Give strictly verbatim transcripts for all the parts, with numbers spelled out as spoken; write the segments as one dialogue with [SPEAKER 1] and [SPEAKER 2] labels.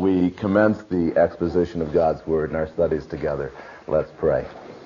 [SPEAKER 1] We commence the exposition of God's Word in our studies together. Let's pray.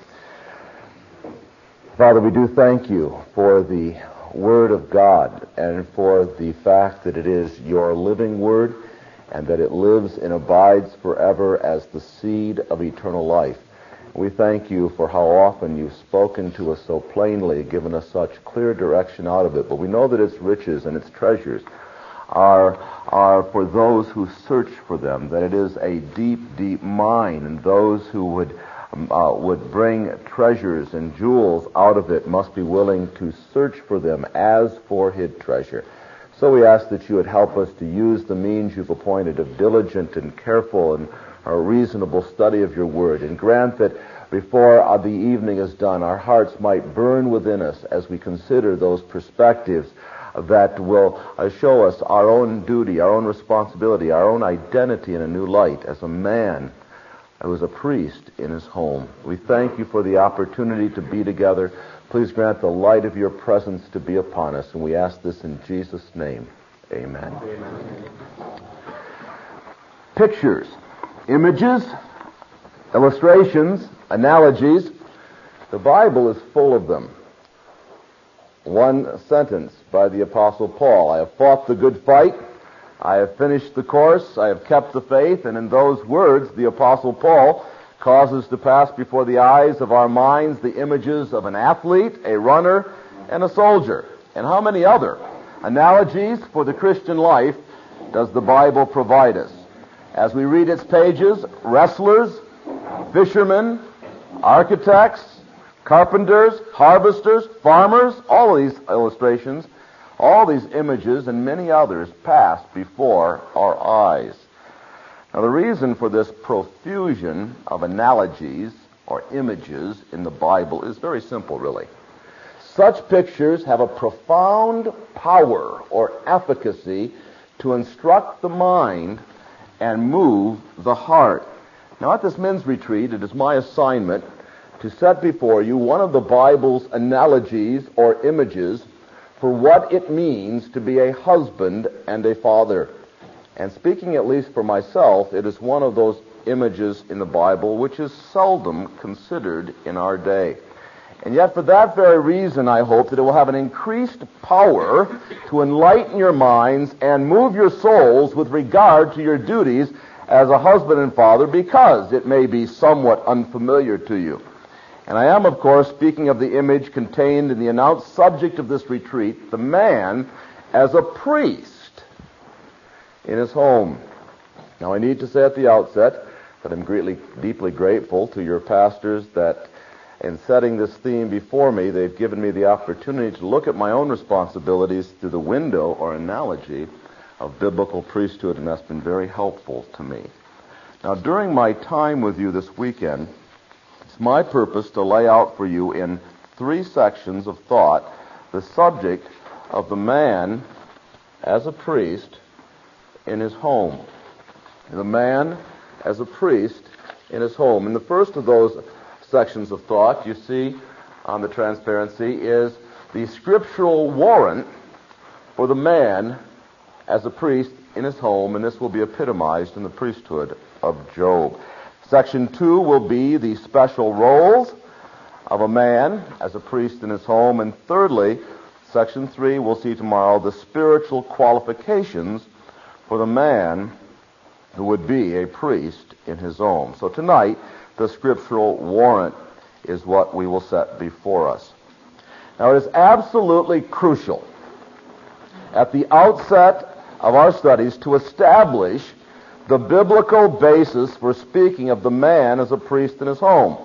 [SPEAKER 1] Father, we do thank you for the Word of God and for the fact that it is your living Word and that it lives and abides forever as the seed of eternal life. We thank you for how often you've spoken to us so plainly, given us such clear direction out of it. But we know that its riches and its treasures are, are for those who search for them, that it is a deep, deep mine, and those who would uh, would bring treasures and jewels out of it must be willing to search for them as for hid treasure. So we ask that you would help us to use the means you've appointed of diligent and careful and a reasonable study of your word, and grant that before uh, the evening is done, our hearts might burn within us as we consider those perspectives that will uh, show us our own duty, our own responsibility, our own identity in a new light as a man who is a priest in his home. We thank you for the opportunity to be together. Please grant the light of your presence to be upon us, and we ask this in Jesus' name. Amen. Amen. Pictures, images, illustrations, analogies. The Bible is full of them. One sentence by the Apostle Paul: I have fought the good fight, I have finished the course, I have kept the faith. And in those words, the Apostle Paul causes to pass before the eyes of our minds the images of an athlete, a runner, and a soldier. And how many other analogies for the Christian life does the Bible provide us? As we read its pages, wrestlers, fishermen, architects, carpenters, harvesters, farmers, all of these illustrations, all these images, and many others pass before our eyes. Now, the reason for this profusion of analogies or images in the Bible is very simple, really. Such pictures have a profound power or efficacy to instruct the mind and move the heart. Now, at this men's retreat, it is my assignment to set before you one of the Bible's analogies or images for what it means to be a husband and a father. And speaking at least for myself, it is one of those images in the Bible which is seldom considered in our day. And yet for that very reason, I hope that it will have an increased power to enlighten your minds and move your souls with regard to your duties as a husband and father, because it may be somewhat unfamiliar to you. And I am, of course, speaking of the image contained in the announced subject of this retreat, the man as a priest in his home. Now, I need to say at the outset that I'm greatly, deeply grateful to your pastors that in setting this theme before me, they've given me the opportunity to look at my own responsibilities through the window or analogy of biblical priesthood, and that's been very helpful to me. Now, during my time with you this weekend, it's my purpose to lay out for you in three sections of thought the subject of the man as a priest in his home. The man as a priest in his home. And the first of those sections of thought you see on the transparency is the scriptural warrant for the man as a priest in his home, and this will be epitomized in the priesthood of Job. Section two will be the special roles of a man as a priest in his home, and thirdly, section three, we'll see tomorrow, the spiritual qualifications for the man who would be a priest in his home. So tonight, the scriptural warrant is what we will set before us. Now, it is absolutely crucial at the outset of our studies to establish the biblical basis for speaking of the man as a priest in his home.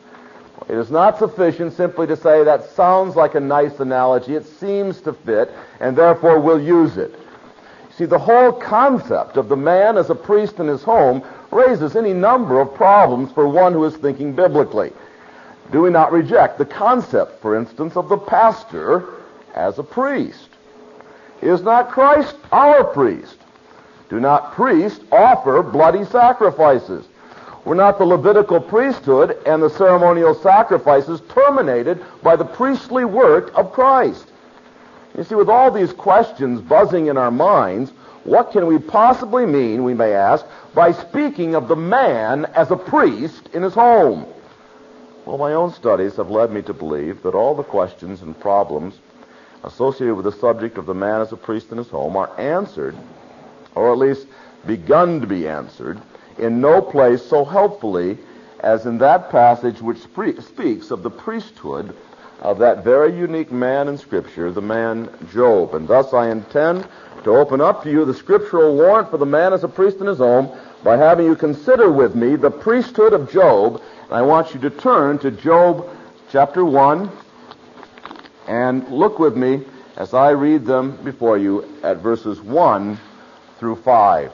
[SPEAKER 1] It is not sufficient simply to say that sounds like a nice analogy, it seems to fit, and therefore we'll use it. See, the whole concept of the man as a priest in his home raises any number of problems for one who is thinking biblically. Do we not reject the concept, for instance, of the pastor as a priest? Is not Christ our priest? Do not priests offer bloody sacrifices? Were not the Levitical priesthood and the ceremonial sacrifices terminated by the priestly work of Christ? You see, with all these questions buzzing in our minds, What can we possibly mean, we may ask, by speaking of the man as a priest in his home? Well, my own studies have led me to believe that all the questions and problems associated with the subject of the man as a priest in his home are answered, or at least begun to be answered, in no place so helpfully as in that passage which spe- speaks of the priesthood of that very unique man in Scripture, the man Job. And thus I intend to open up to you the scriptural warrant for the man as a priest in his home by having you consider with me the priesthood of Job. And I want you to turn to Job chapter one and look with me as I read them before you at verses one through five.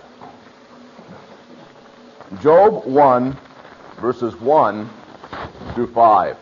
[SPEAKER 1] Job one, verses one through five.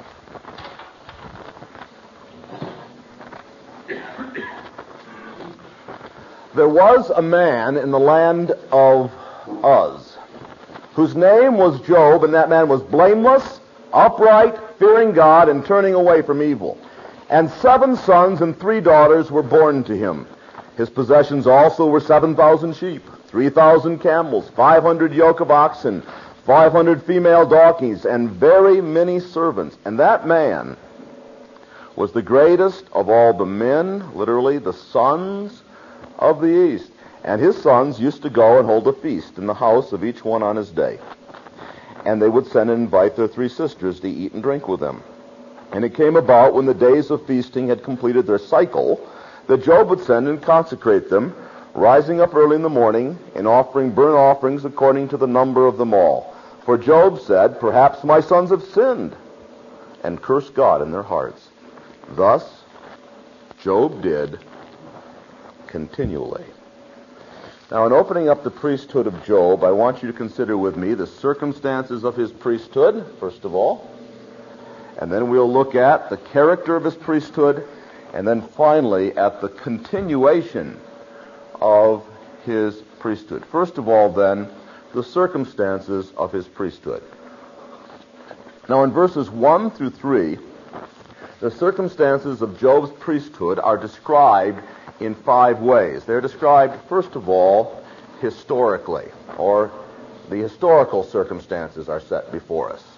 [SPEAKER 1] There was a man in the land of Uz, whose name was Job, and that man was blameless, upright, fearing God, and turning away from evil. And seven sons and three daughters were born to him. His possessions also were seven thousand sheep, three thousand camels, five hundred yoke of oxen, five hundred female donkeys, and very many servants. And that man was the greatest of all the men, literally the sons of the east. And his sons used to go and hold a feast in the house of each one on his day. And they would send and invite their three sisters to eat and drink with them. And it came about when the days of feasting had completed their cycle, that Job would send and consecrate them, rising up early in the morning and offering burnt offerings according to the number of them all. For Job said, "Perhaps my sons have sinned," and cursed God in their hearts. Thus Job did continually. Now, in opening up the priesthood of Job, I want you to consider with me the circumstances of his priesthood, first of all. And then we'll look at the character of his priesthood, and then finally at the continuation of his priesthood. First of all, then, the circumstances of his priesthood. Now, in verses one through three, the circumstances of Job's priesthood are described in five ways. They're described, first of all, historically, or the historical circumstances are set before us.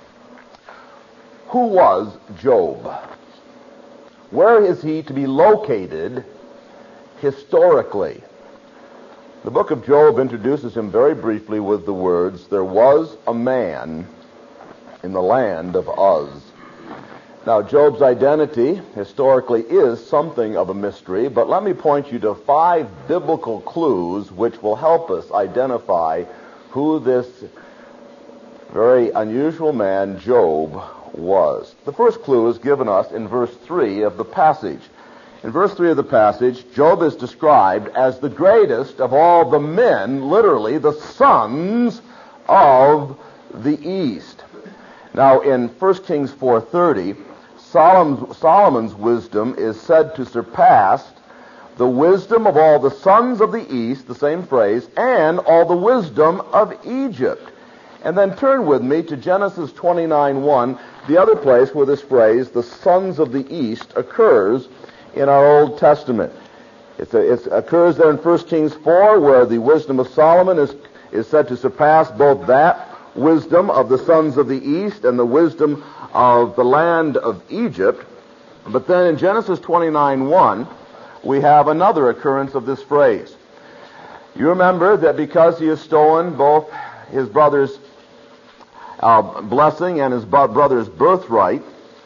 [SPEAKER 1] Who was Job? Where is he to be located historically? The book of Job introduces him very briefly with the words, "There was a man in the land of Uz." Now, Job's identity historically is something of a mystery, but let me point you to five biblical clues which will help us identify who this very unusual man, Job, was. The first clue is given us in verse three of the passage. In verse three of the passage, Job is described as the greatest of all the men, literally the sons of the East. Now, in First Kings four thirty, Solomon's, Solomon's wisdom is said to surpass the wisdom of all the sons of the East, the same phrase, and all the wisdom of Egypt. And then turn with me to Genesis twenty-nine one, the other place where this phrase, the sons of the East, occurs in our Old Testament. It occurs there in First Kings four, where the wisdom of Solomon is, is said to surpass both that wisdom of the sons of the East and the wisdom of the land of Egypt. But then in Genesis twenty-nine one, we have another occurrence of this phrase. You remember that because he has stolen both his brother's uh, blessing and his brother's birthright,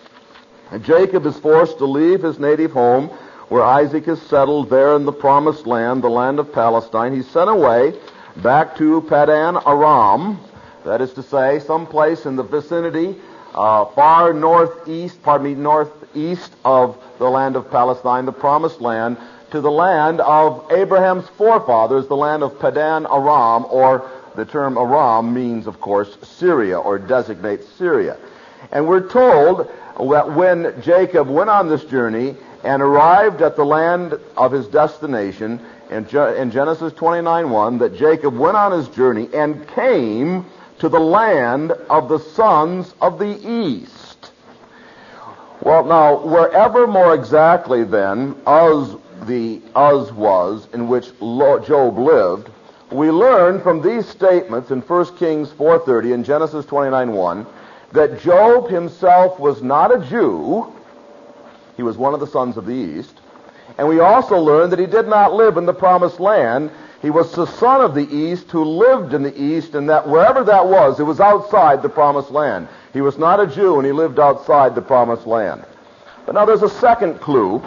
[SPEAKER 1] Jacob is forced to leave his native home where Isaac is settled there in the promised land, the land of Palestine. He's sent away back to Padan Aram, that is to say, someplace in the vicinity, uh, far northeast, pardon me, northeast of the land of Palestine, the promised land, to the land of Abraham's forefathers, the land of Padan Aram, or the term Aram means, of course, Syria, or designates Syria. And we're told that when Jacob went on this journey and arrived at the land of his destination, in, Je- in Genesis twenty-nine one, that Jacob went on his journey and came to the land of the sons of the East. Well, now, wherever more exactly then Uz the Uz was in which Job lived, we learn from these statements in First Kings four thirty and Genesis twenty-nine one that Job himself was not a Jew. He was one of the sons of the East. And we also learn that he did not live in the promised land. He was the son of the East who lived in the East, and that wherever that was, it was outside the promised land. He was not a Jew, and he lived outside the promised land. But now there's a second clue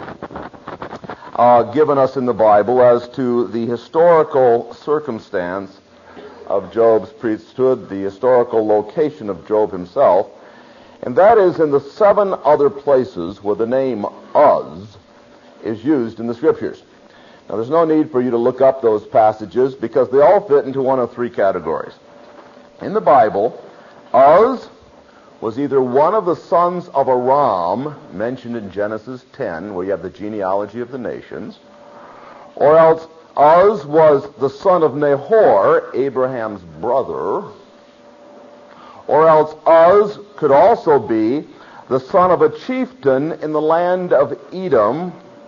[SPEAKER 1] uh, given us in the Bible as to the historical circumstance of Job's priesthood, the historical location of Job himself, and that is in the seven other places where the name Uz is used in the Scriptures. Now, there's no need for you to look up those passages because they all fit into one of three categories. In the Bible, Uz was either one of the sons of Aram, mentioned in Genesis ten, where you have the genealogy of the nations, or else Uz was the son of Nahor, Abraham's brother, or else Uz could also be the son of a chieftain in the land of Edom.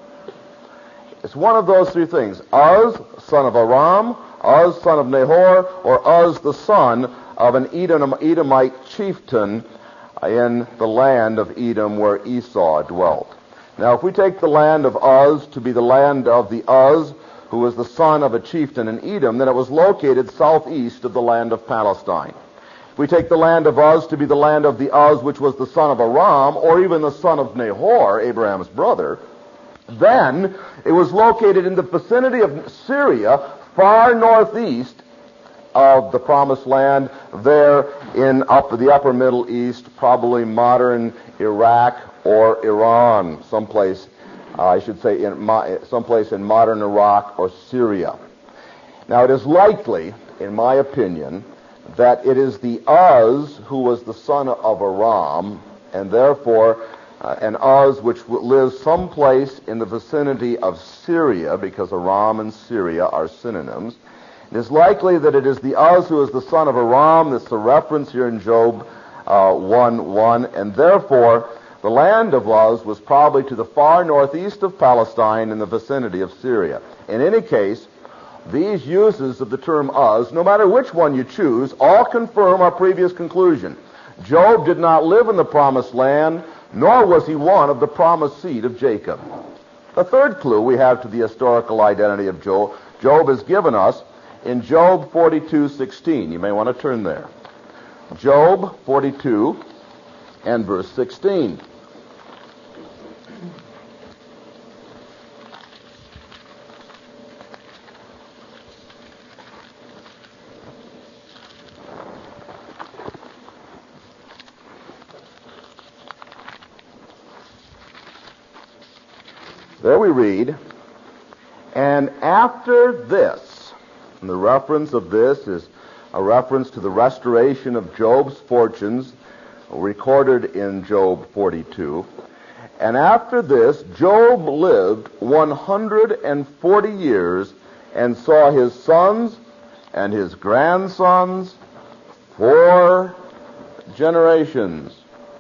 [SPEAKER 1] It's one of those three things. Uz, son of Aram, Uz, son of Nahor, or Uz, the son of an Edom, Edomite chieftain in the land of Edom where Esau dwelt. Now, if we take the land of Uz to be the land of the Uz, who was the son of a chieftain in Edom, then it was located southeast of the land of Palestine. If we take the land of Uz to be the land of the Uz, which was the son of Aram, or even the son of Nahor, Abraham's brother, then it was located in the vicinity of Syria, far northeast of the promised land, there in up the upper Middle East, probably modern Iraq or Iran, someplace, uh, I should say, in mo- someplace in modern Iraq or Syria. Now, it is likely, in my opinion, that it is the Uz who was the son of Aram, and therefore uh, an Uz which lives someplace in the vicinity of Syria, because Aram and Syria are synonyms. It is likely that it is the Uz who is the son of Aram. That's the reference here in Job uh, one one, and therefore the land of Uz was probably to the far northeast of Palestine in the vicinity of Syria. In any case, these uses of the term Uz, no matter which one you choose, all confirm our previous conclusion. Job did not live in the promised land, nor was he one of the promised seed of Jacob. The third clue we have to the historical identity of Job, Job is given us in Job forty-two sixteen. You may want to turn there. Job forty-two and verse sixteen. There we read, and after this, and the reference of this is a reference to the restoration of Job's fortunes recorded in Job forty-two. And after this, Job lived one hundred forty years and saw his sons and his grandsons four generations.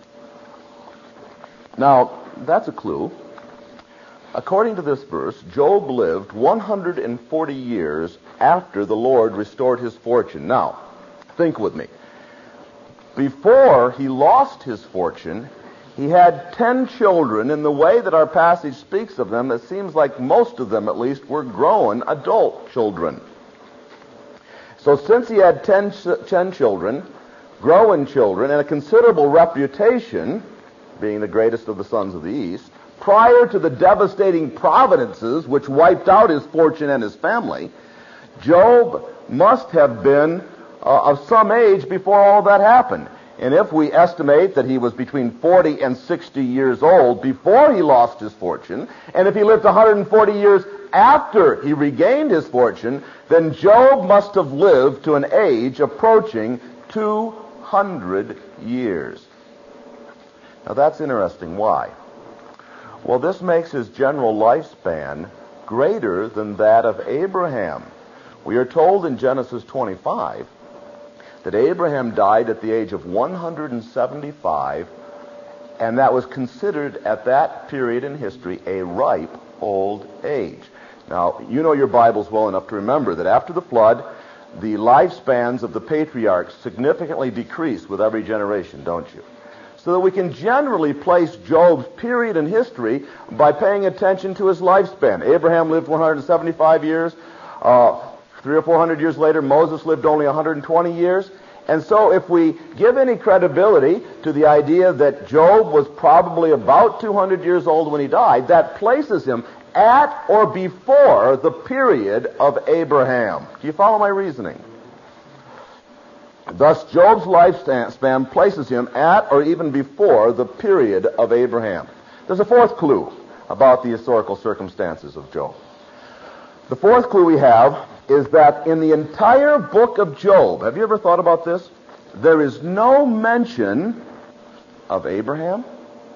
[SPEAKER 1] Now, that's a clue. According to this verse, Job lived one hundred forty years after the Lord restored his fortune. Now, think with me. Before he lost his fortune, he had ten children. In the way that our passage speaks of them, it seems like most of them, at least, were grown adult children. So since he had ten, ten children, grown children, and a considerable reputation, being the greatest of the sons of the East, prior to the devastating providences which wiped out his fortune and his family, Job must have been uh, of some age before all that happened. And if we estimate that he was between forty and sixty years old before he lost his fortune, and if he lived one hundred forty years after he regained his fortune, then Job must have lived to an age approaching two hundred years. Now that's interesting. Why? Well, this makes his general lifespan greater than that of Abraham. We are told in Genesis twenty-five that Abraham died at the age of one hundred seventy-five, and that was considered at that period in history a ripe old age. Now, you know your Bibles well enough to remember that after the flood, the lifespans of the patriarchs significantly decreased with every generation, don't you? So that we can generally place Job's period in history by paying attention to his lifespan. Abraham lived one hundred seventy-five years. Uh, three or four hundred years later, Moses lived only one hundred twenty years. And so if we give any credibility to the idea that Job was probably about two hundred years old when he died, that places him at or before the period of Abraham. Do you follow my reasoning? Thus, Job's lifespan places him at or even before the period of Abraham. There's a fourth clue about the historical circumstances of Job. The fourth clue we have is that in the entire book of Job, have you ever thought about this? There is no mention of Abraham,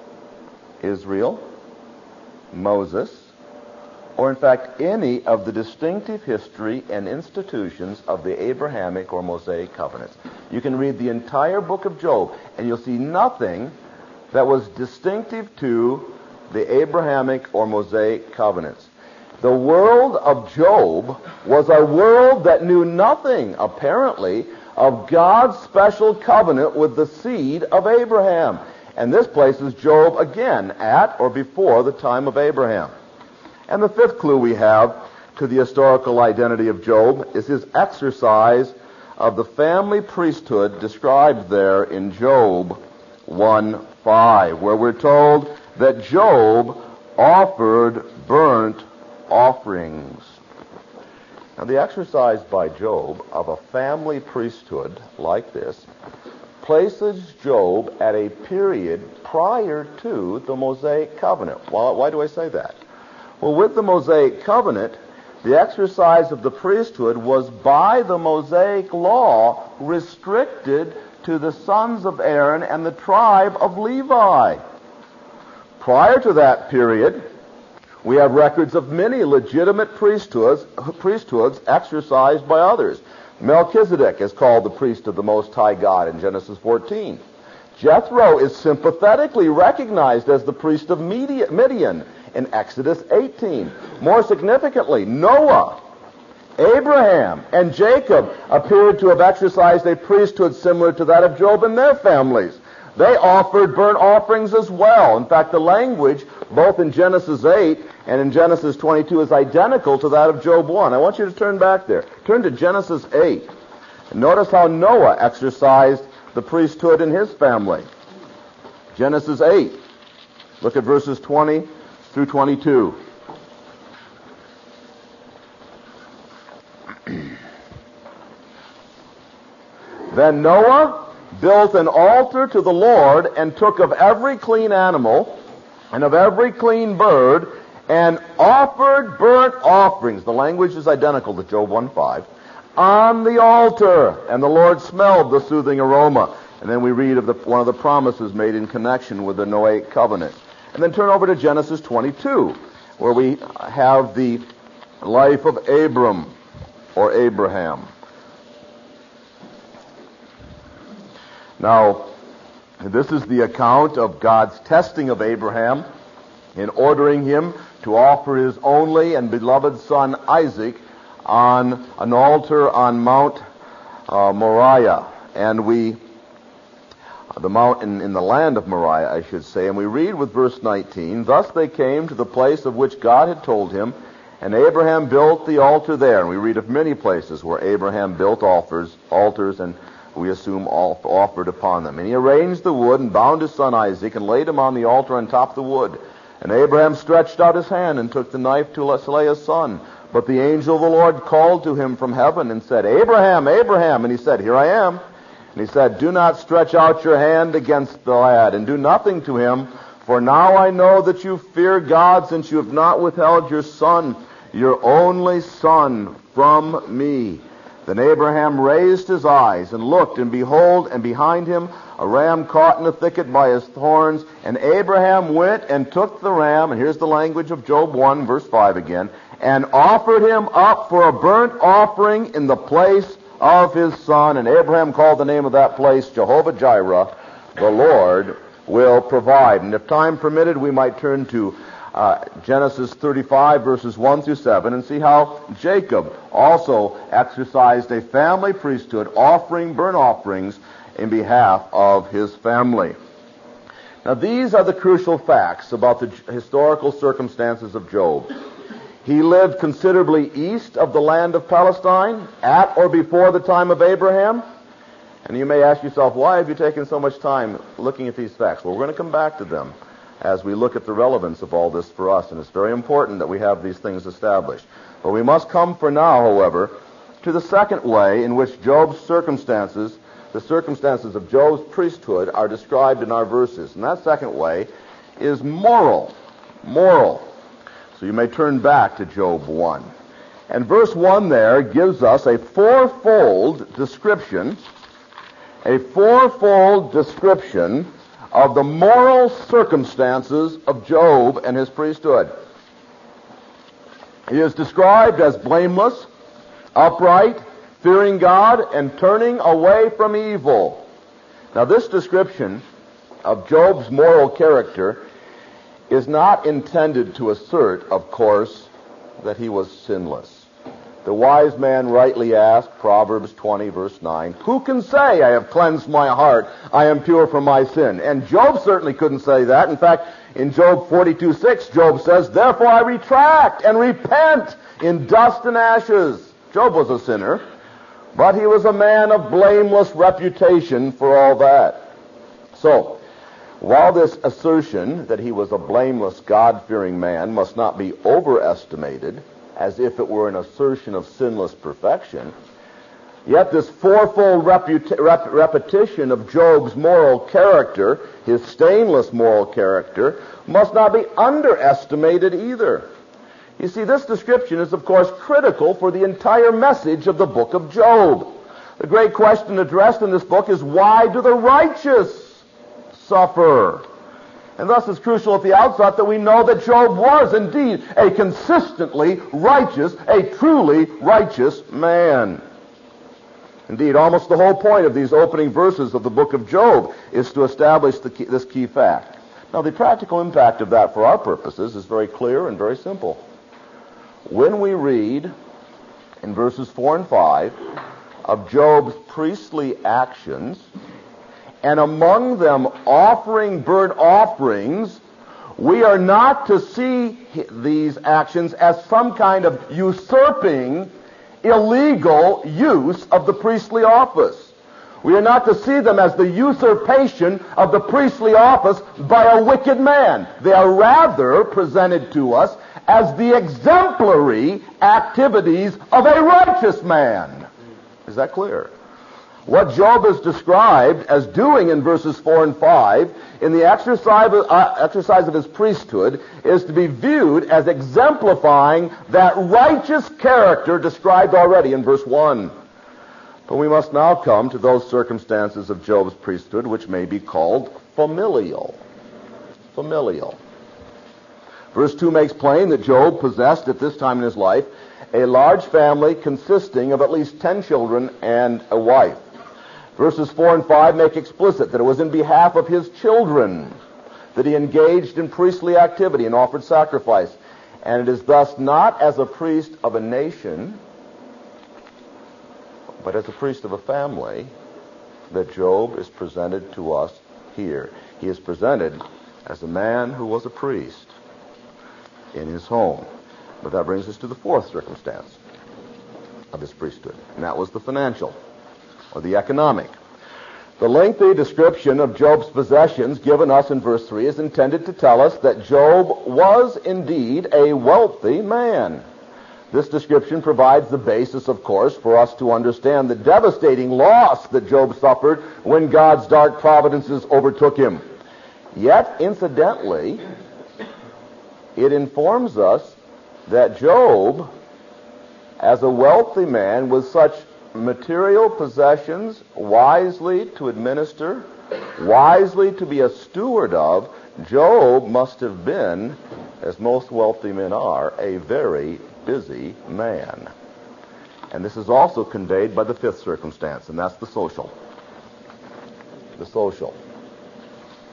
[SPEAKER 1] Israel, Moses, or in fact any of the distinctive history and institutions of the Abrahamic or Mosaic covenants. You can read the entire book of Job and you'll see nothing that was distinctive to the Abrahamic or Mosaic covenants. The world of Job was a world that knew nothing, apparently, of God's special covenant with the seed of Abraham. And this places Job again at or before the time of Abraham. And the fifth clue we have to the historical identity of Job is his exercise of the family priesthood described there in Job one five, where we're told that Job offered burnt offerings. Now, the exercise by Job of a family priesthood like this places Job at a period prior to the Mosaic covenant. Why, why do I say that? Well, with the Mosaic covenant, the exercise of the priesthood was by the Mosaic law restricted to the sons of Aaron and the tribe of Levi. Prior to that period, we have records of many legitimate priesthoods, priesthoods exercised by others. Melchizedek is called the priest of the Most High God in Genesis fourteen. Jethro is sympathetically recognized as the priest of Midian in Exodus eighteen. More significantly, Noah, Abraham, and Jacob appeared to have exercised a priesthood similar to that of Job and their families. They offered burnt offerings as well. In fact, the language, both in Genesis eight and in Genesis twenty-two, is identical to that of Job one. I want you to turn back there. Turn to Genesis eight. And notice how Noah exercised the priesthood in his family. Genesis eight. Look at verses twenty through twenty-two. Then Noah built an altar to the Lord and took of every clean animal and of every clean bird and offered burnt offerings. The language is identical to Job one five. On the altar. And the Lord smelled the soothing aroma. And then we read of the, one of the promises made in connection with the Noahic covenant. And then turn over to Genesis twenty-two, where we have the life of Abram or Abraham. Now, this is the account of God's testing of Abraham in ordering him to offer his only and beloved son Isaac on an altar on Mount uh, Moriah. And we, the mountain in the land of Moriah, I should say, and we read with verse nineteen, Thus they came to the place of which God had told him, and Abraham built the altar there. And we read of many places where Abraham built altars, altars and we assume all offered upon them. And he arranged the wood and bound his son Isaac and laid him on the altar on top of the wood. And Abraham stretched out his hand and took the knife to slay his son. But the angel of the Lord called to him from heaven and said, Abraham, Abraham. And he said, Here I am. And he said, Do not stretch out your hand against the lad and do nothing to him. For now I know that you fear God, since you have not withheld your son, your only son, from me. Then Abraham raised his eyes and looked, and behold, and behind him a ram caught in a thicket by his horns. And Abraham went and took the ram, and here's the language of Job one, verse five again, and offered him up for a burnt offering in the place of his son. And Abraham called the name of that place Jehovah-Jireh, the Lord will provide. And if time permitted, we might turn to uh, Genesis thirty-five, verses one through seven, and see how Jacob also exercised a family priesthood, offering burnt offerings in behalf of his family. Now, these are the crucial facts about the historical circumstances of Job. He lived considerably east of the land of Palestine, at or before the time of Abraham. And you may ask yourself, why have you taken so much time looking at these facts? Well, we're going to come back to them as we look at the relevance of all this for us, and it's very important that we have these things established. But we must come for now, however, to the second way in which Job's circumstances, the circumstances of Job's priesthood, are described in our verses. And that second way is moral. Moral. So you may turn back to Job one. And verse one there gives us a fourfold description, a fourfold description of the moral circumstances of Job and his priesthood. He is described as blameless, upright, fearing God, and turning away from evil. Now, this description of Job's moral character is not intended to assert, of course, that he was sinless. The wise man rightly asked, Proverbs twenty, verse nine, "Who can say, I have cleansed my heart, I am pure from my sin?" And Job certainly couldn't say that. In fact, in Job forty-two, six, Job says, "Therefore I retract and repent in dust and ashes." Job was a sinner, but he was a man of blameless reputation for all that. So, while this assertion that he was a blameless, God-fearing man must not be overestimated, as if it were an assertion of sinless perfection, yet this fourfold reputa- rep- repetition of Job's moral character, his stainless moral character, must not be underestimated either. You see, this description is, of course, critical for the entire message of the book of Job. The great question addressed in this book is, why do the righteous suffer? And thus it's crucial at the outset that we know that Job was indeed a consistently righteous, a truly righteous man. Indeed, almost the whole point of these opening verses of the book of Job is to establish the key, this key fact. Now, the practical impact of that for our purposes is very clear and very simple. When we read in verses four and five of Job's priestly actions, and among them offering burnt offerings, we are not to see these actions as some kind of usurping, illegal use of the priestly office. We are not to see them as the usurpation of the priestly office by a wicked man. They are rather presented to us as the exemplary activities of a righteous man. Is that clear? What Job is described as doing in verses four and five in the exercise of, uh, exercise of his priesthood is to be viewed as exemplifying that righteous character described already in verse one. But we must now come to those circumstances of Job's priesthood which may be called familial. Familial. Verse two makes plain that Job possessed at this time in his life a large family consisting of at least ten children and a wife. Verses four and five make explicit that it was in behalf of his children that he engaged in priestly activity and offered sacrifice. And it is thus not as a priest of a nation, but as a priest of a family, that Job is presented to us here. He is presented as a man who was a priest in his home. But that brings us to the fourth circumstance of his priesthood, and that was the financial, or the economic. The lengthy description of Job's possessions given us in verse three is intended to tell us that Job was indeed a wealthy man. This description provides the basis, of course, for us to understand the devastating loss that Job suffered when God's dark providences overtook him. Yet, incidentally, it informs us that Job, as a wealthy man with such material possessions wisely to administer, wisely to be a steward of, Job must have been, as most wealthy men are, a very busy man. And this is also conveyed by the fifth circumstance, and that's the social. The social.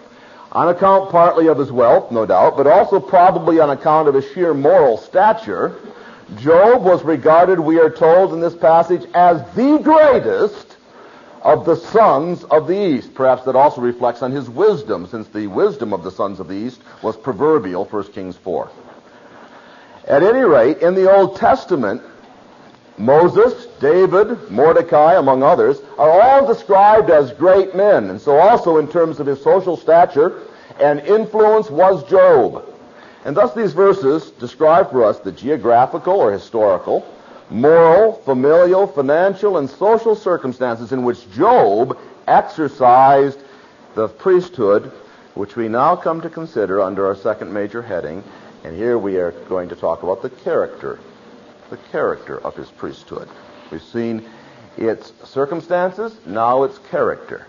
[SPEAKER 1] On account partly of his wealth, no doubt, but also probably on account of his sheer moral stature, Job was regarded, we are told in this passage, as the greatest of the sons of the East. Perhaps that also reflects on his wisdom, since the wisdom of the sons of the East was proverbial, First Kings four. At any rate, in the Old Testament, Moses, David, Mordecai, among others, are all described as great men. And so also in terms of his social stature and influence was Job. And thus these verses describe for us the geographical or historical, moral, familial, financial, and social circumstances in which Job exercised the priesthood, which we now come to consider under our second major heading. And here we are going to talk about the character the character of his priesthood. We've seen its circumstances, now its character.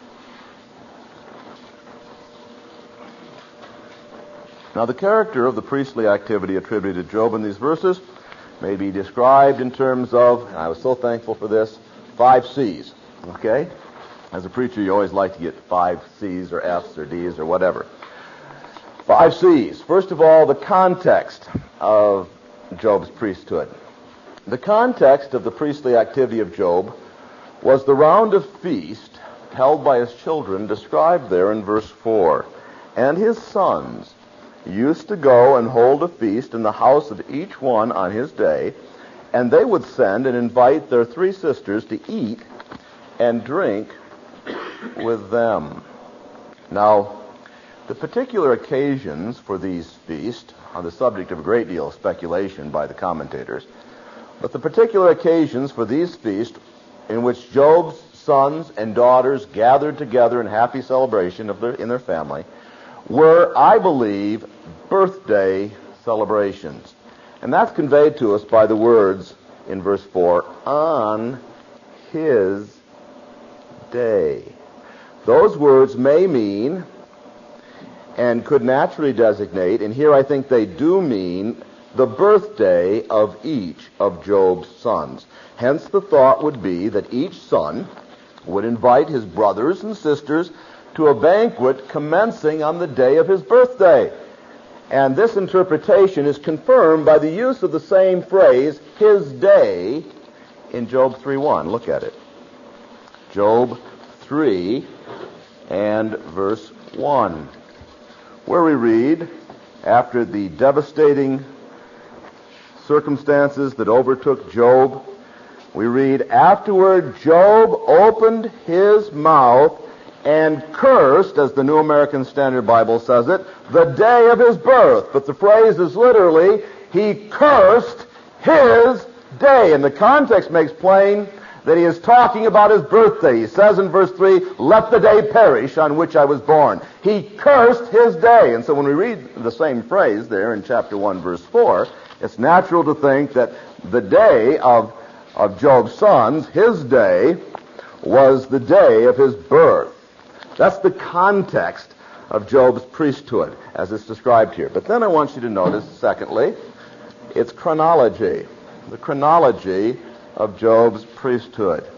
[SPEAKER 1] Now the character of the priestly activity attributed to Job in these verses may be described in terms of, and I was so thankful for this, five C's. Okay? As a preacher, you always like to get five C's or F's or D's or whatever. Five C's. First of all, the context of Job's priesthood. The context of the priestly activity of Job was the round of feast held by his children, described there in verse four. And his sons used to go and hold a feast in the house of each one on his day, and they would send and invite their three sisters to eat and drink with them. Now, the particular occasions for these feasts are the subject of a great deal of speculation by the commentators. But the particular occasions for these feasts in which Job's sons and daughters gathered together in happy celebration of their, in their family were, I believe, birthday celebrations. And that's conveyed to us by the words in verse four, on his day. Those words may mean and could naturally designate, and here I think they do mean, the birthday of each of Job's sons. Hence the thought would be that each son would invite his brothers and sisters to a banquet commencing on the day of his birthday. And this interpretation is confirmed by the use of the same phrase, his day, in Job three one. Look at it. Job three and verse one. Where we read, after the devastating circumstances that overtook Job, we read, afterward Job opened his mouth and cursed, as the New American Standard Bible says it, the day of his birth. But the phrase is literally, he cursed his day. And the context makes plain that he is talking about his birthday. He says in verse three, let the day perish on which I was born. He cursed his day. And so when we read the same phrase there in chapter one, verse four, it's natural to think that the day of, of Job's sons, his day, was the day of his birth. That's the context of Job's priesthood, as it's described here. But then I want you to notice, secondly, its chronology. The chronology of Job's priesthood.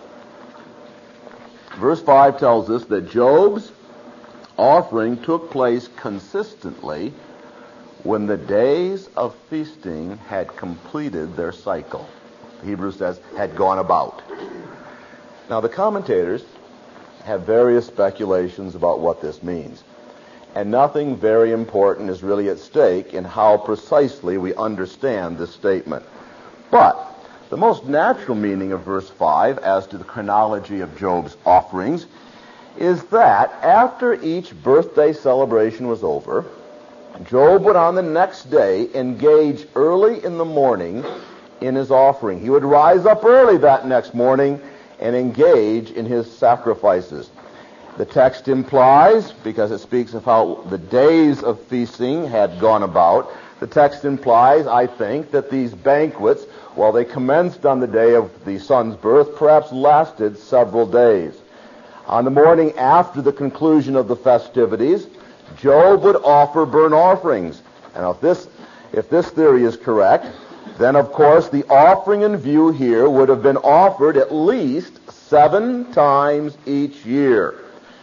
[SPEAKER 1] Verse five tells us that Job's offering took place consistently when the days of feasting had completed their cycle. Hebrews says, had gone about. Now the commentators have various speculations about what this means. And nothing very important is really at stake in how precisely we understand this statement. But the most natural meaning of verse five as to the chronology of Job's offerings is that after each birthday celebration was over, Job would on the next day engage early in the morning in his offering. He would rise up early that next morning and engage in his sacrifices. The text implies, because it speaks of how the days of feasting had gone about, the text implies, I think, that these banquets, while they commenced on the day of the son's birth, perhaps lasted several days. On the morning after the conclusion of the festivities, Job would offer burnt offerings. And if this, if this theory is correct, then of course the offering in view here would have been offered at least seven times each year.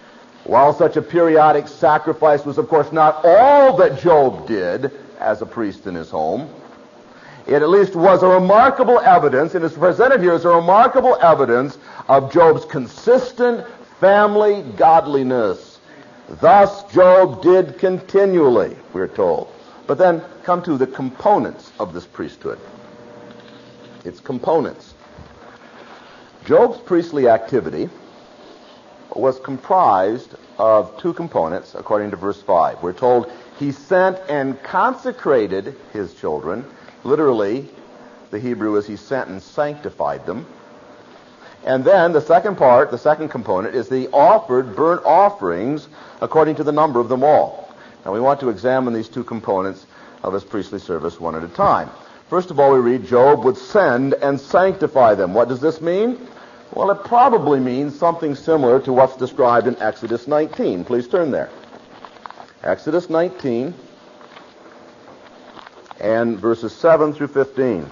[SPEAKER 1] While such a periodic sacrifice was, of course, not all that Job did as a priest in his home, it at least was a remarkable evidence, and is presented here as a remarkable evidence of Job's consistent family godliness. Thus Job did continually, we're told. But then come to the components of this priesthood. Its components. Job's priestly activity was comprised of two components, according to verse five. We're told he sent and consecrated his children. Literally, the Hebrew is he sent and sanctified them. And then the second part, the second component, is that he offered burnt offerings according to the number of them all. Now we want to examine these two components of his priestly service one at a time. First of all, we read Job would send and sanctify them. What does this mean? Well, it probably means something similar to what's described in Exodus nineteen. Please turn there. Exodus nineteen and verses seven through fifteen.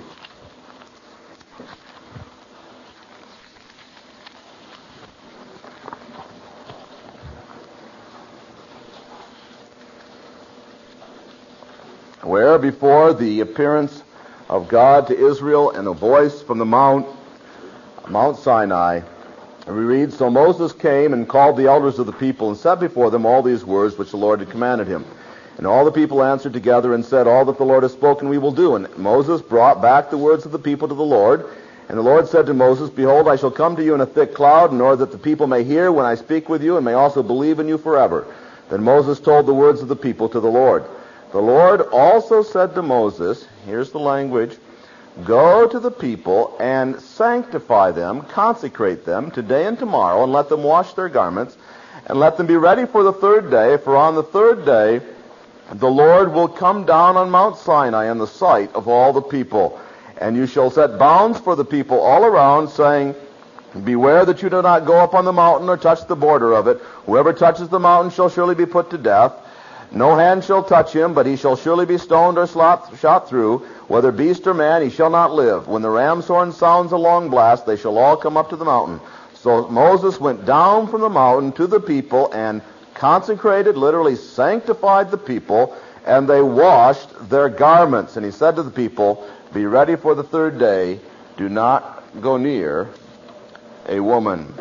[SPEAKER 1] Where before the appearance of God to Israel and a voice from the mount, Mount Sinai, and we read, So Moses came and called the elders of the people and said before them all these words which the Lord had commanded him. And all the people answered together and said, All that the Lord has spoken we will do. And Moses brought back the words of the people to the Lord. And the Lord said to Moses, Behold, I shall come to you in a thick cloud, in order that the people may hear when I speak with you, and may also believe in you forever. Then Moses told the words of the people to the Lord. The Lord also said to Moses, here's the language, Go to the people and sanctify them, consecrate them today and tomorrow, and let them wash their garments, and let them be ready for the third day, for on the third day the Lord will come down on Mount Sinai in the sight of all the people. And you shall set bounds for the people all around, saying, Beware that you do not go up on the mountain or touch the border of it. Whoever touches the mountain shall surely be put to death. No hand shall touch him, but he shall surely be stoned or shot through. Whether beast or man, he shall not live. When the ram's horn sounds a long blast, they shall all come up to the mountain. So Moses went down from the mountain to the people and consecrated, literally sanctified the people, and they washed their garments. And he said to the people, Be ready for the third day. Do not go near a woman.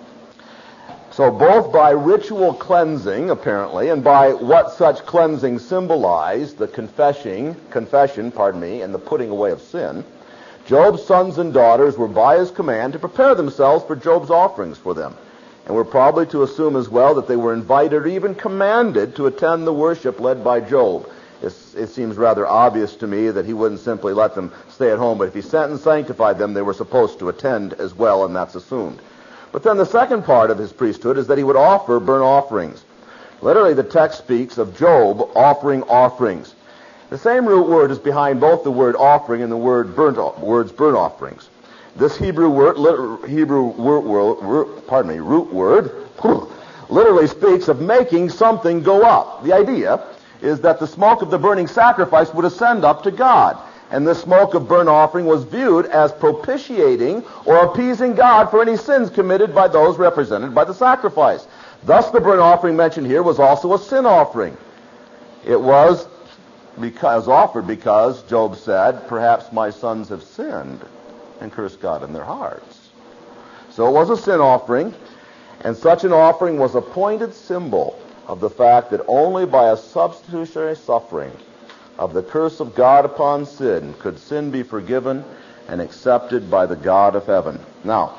[SPEAKER 1] So both by ritual cleansing, apparently, and by what such cleansing symbolized, the confessing, confession, pardon me, and the putting away of sin, Job's sons and daughters were by his command to prepare themselves for Job's offerings for them. And we're probably to assume as well that they were invited or even commanded to attend the worship led by Job. It's, it seems rather obvious to me that he wouldn't simply let them stay at home, but if he sent and sanctified them, they were supposed to attend as well, and that's assumed. But then the second part of his priesthood is that he would offer burnt offerings. Literally, the text speaks of Job offering offerings. The same root word is behind both the word offering and the word burnt, words burnt offerings. This Hebrew word, Hebrew word, word, pardon me, root word, literally speaks of making something go up. The idea is that the smoke of the burning sacrifice would ascend up to God. And this smoke of burnt offering was viewed as propitiating or appeasing God for any sins committed by those represented by the sacrifice. Thus the burnt offering mentioned here was also a sin offering. It was because offered because Job said, Perhaps my sons have sinned and cursed God in their hearts. So it was a sin offering, and such an offering was a pointed symbol of the fact that only by a substitutionary suffering of the curse of God upon sin could sin be forgiven and accepted by the God of heaven. Now,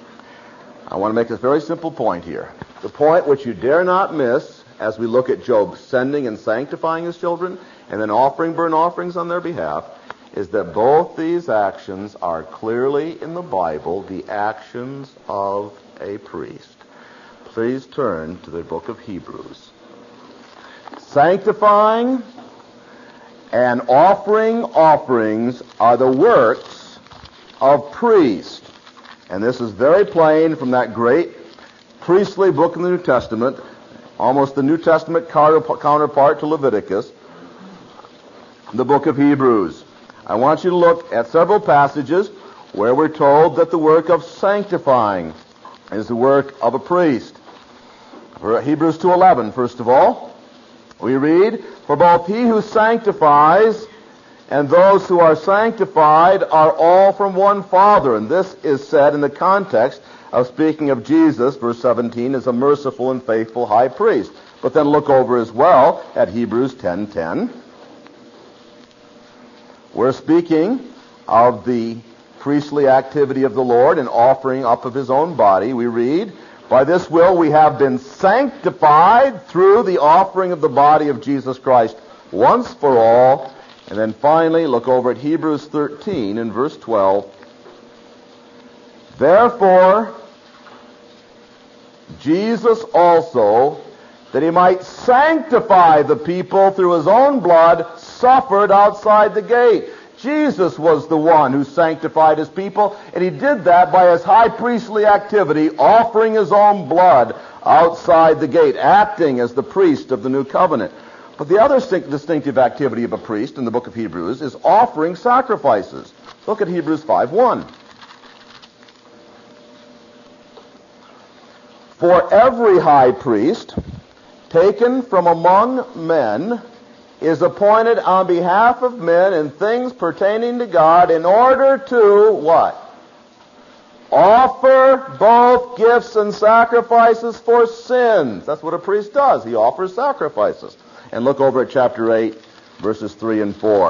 [SPEAKER 1] I want to make a very simple point here. The point which you dare not miss as we look at Job sending and sanctifying his children and then offering burnt offerings on their behalf is that both these actions are clearly in the Bible the actions of a priest. Please turn to the book of Hebrews. Sanctifying and offering offerings are the works of priests. And this is very plain from that great priestly book in the New Testament, almost the New Testament counterpart to Leviticus, the book of Hebrews. I want you to look at several passages where we're told that the work of sanctifying is the work of a priest. For Hebrews two eleven, first of all, we read, "For both he who sanctifies and those who are sanctified are all from one Father." And this is said in the context of speaking of Jesus, verse seventeen, as a merciful and faithful high priest. But then look over as well at Hebrews ten ten. We're speaking of the priestly activity of the Lord in offering up of his own body. We read, "By this will we have been sanctified through the offering of the body of Jesus Christ once for all." And then finally, look over at Hebrews thirteen in verse twelve. "Therefore, Jesus also, that he might sanctify the people through his own blood, suffered outside the gate." Jesus was the one who sanctified his people, and he did that by his high priestly activity, offering his own blood outside the gate, acting as the priest of the new covenant. But the other distinctive activity of a priest in the book of Hebrews is offering sacrifices. Look at Hebrews five one. "For every high priest taken from among men is appointed on behalf of men in things pertaining to God in order to," what? "Offer both gifts and sacrifices for sins." That's what a priest does. He offers sacrifices. And look over at chapter eight, verses three and four.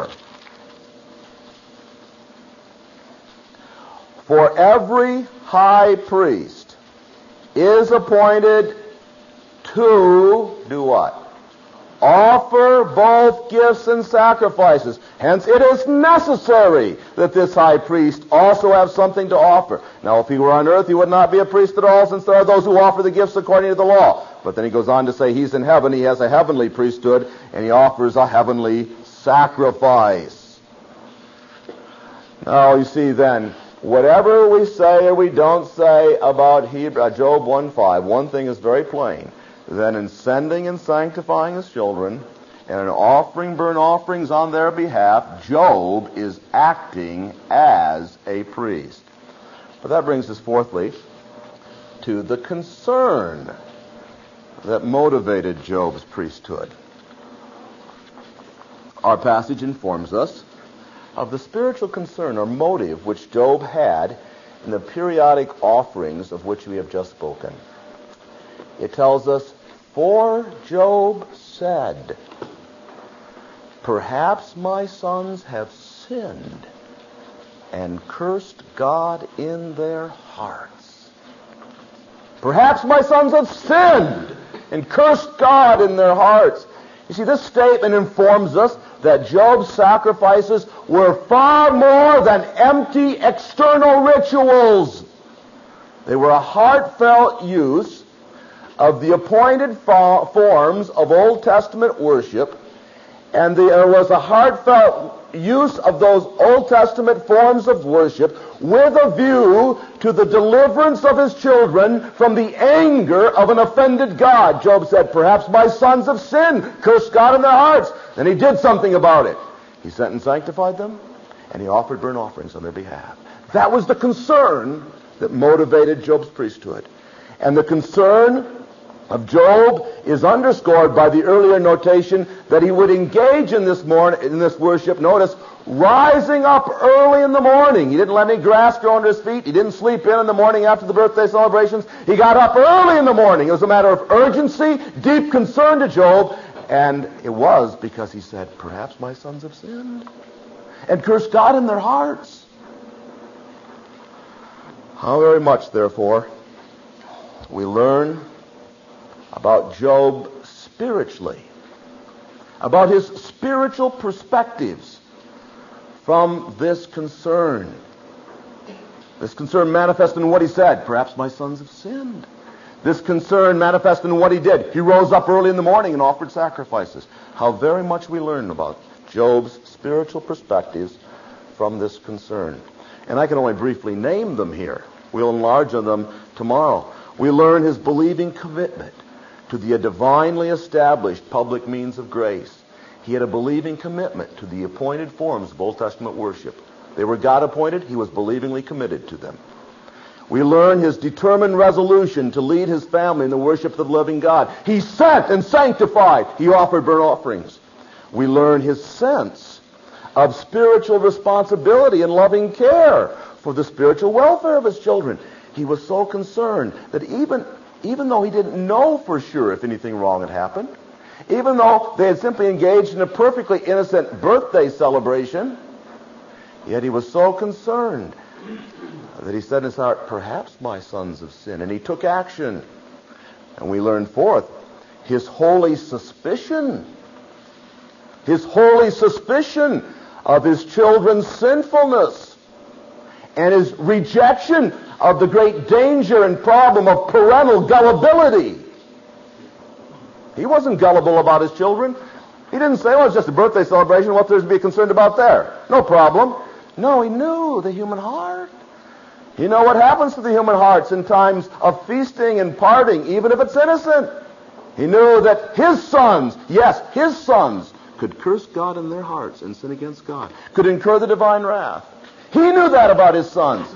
[SPEAKER 1] "For every high priest is appointed to," do what? "Offer both gifts and sacrifices. Hence it is necessary that this high priest also have something to offer." Now if he were on earth, he would not be a priest at all, since there are those who offer the gifts according to the law. But then he goes on to say he's in heaven, he has a heavenly priesthood, and he offers a heavenly sacrifice. Now you see then, whatever we say or we don't say about Hebrew, Job one five, one thing is very plain. Then in sending and sanctifying his children, and in offering burnt offerings on their behalf, Job is acting as a priest. But that brings us fourthly to the concern that motivated Job's priesthood. Our passage informs us of the spiritual concern or motive which Job had in the periodic offerings of which we have just spoken. It tells us, "For Job said, perhaps my sons have sinned and cursed God in their hearts." Perhaps my sons have sinned and cursed God in their hearts. You see, this statement informs us that Job's sacrifices were far more than empty external rituals. They were a heartfelt use of the appointed fo- forms of Old Testament worship, and there was a heartfelt use of those Old Testament forms of worship with a view to the deliverance of his children from the anger of an offended God. Job said, "Perhaps my sons have sinned, cursed God in their hearts." Then he did something about it. He sent and sanctified them, and he offered burnt offerings on their behalf. That was the concern that motivated Job's priesthood. And the concern of Job is underscored by the earlier notation that he would engage in this morning, in this worship, notice, rising up early in the morning. He didn't let any grass grow under his feet. He didn't sleep in in the morning after the birthday celebrations. He got up early in the morning. It was a matter of urgency, deep concern to Job, and it was because he said, "Perhaps my sons have sinned and cursed God in their hearts." How very much, therefore, we learn about Job spiritually, about his spiritual perspectives from this concern. This concern manifested in what he said, "Perhaps my sons have sinned." This concern manifested in what he did. He rose up early in the morning and offered sacrifices. How very much we learn about Job's spiritual perspectives from this concern. And I can only briefly name them here. We'll enlarge on them tomorrow. We learn his believing commitment to the divinely established public means of grace. He had a believing commitment to the appointed forms of Old Testament worship. They were God appointed. He was believingly committed to them. We learn his determined resolution to lead his family in the worship of the living God. He sent and sanctified. He offered burnt offerings. We learn his sense of spiritual responsibility and loving care for the spiritual welfare of his children. He was so concerned that even, even though he didn't know for sure if anything wrong had happened, even though they had simply engaged in a perfectly innocent birthday celebration, yet he was so concerned that he said in his heart, perhaps my sons have sinned. And he took action. And we learn fourth, his holy suspicion. His holy suspicion of his children's sinfulness. And his rejection of the great danger and problem of parental gullibility. He wasn't gullible about his children. He didn't say, well, it's just a birthday celebration. What there's to be concerned about there? No problem. No, he knew the human heart. You know what happens to the human hearts in times of feasting and partying, even if it's innocent. He knew that his sons, yes, his sons, could curse God in their hearts and sin against God, could incur the divine wrath. He knew that about his sons.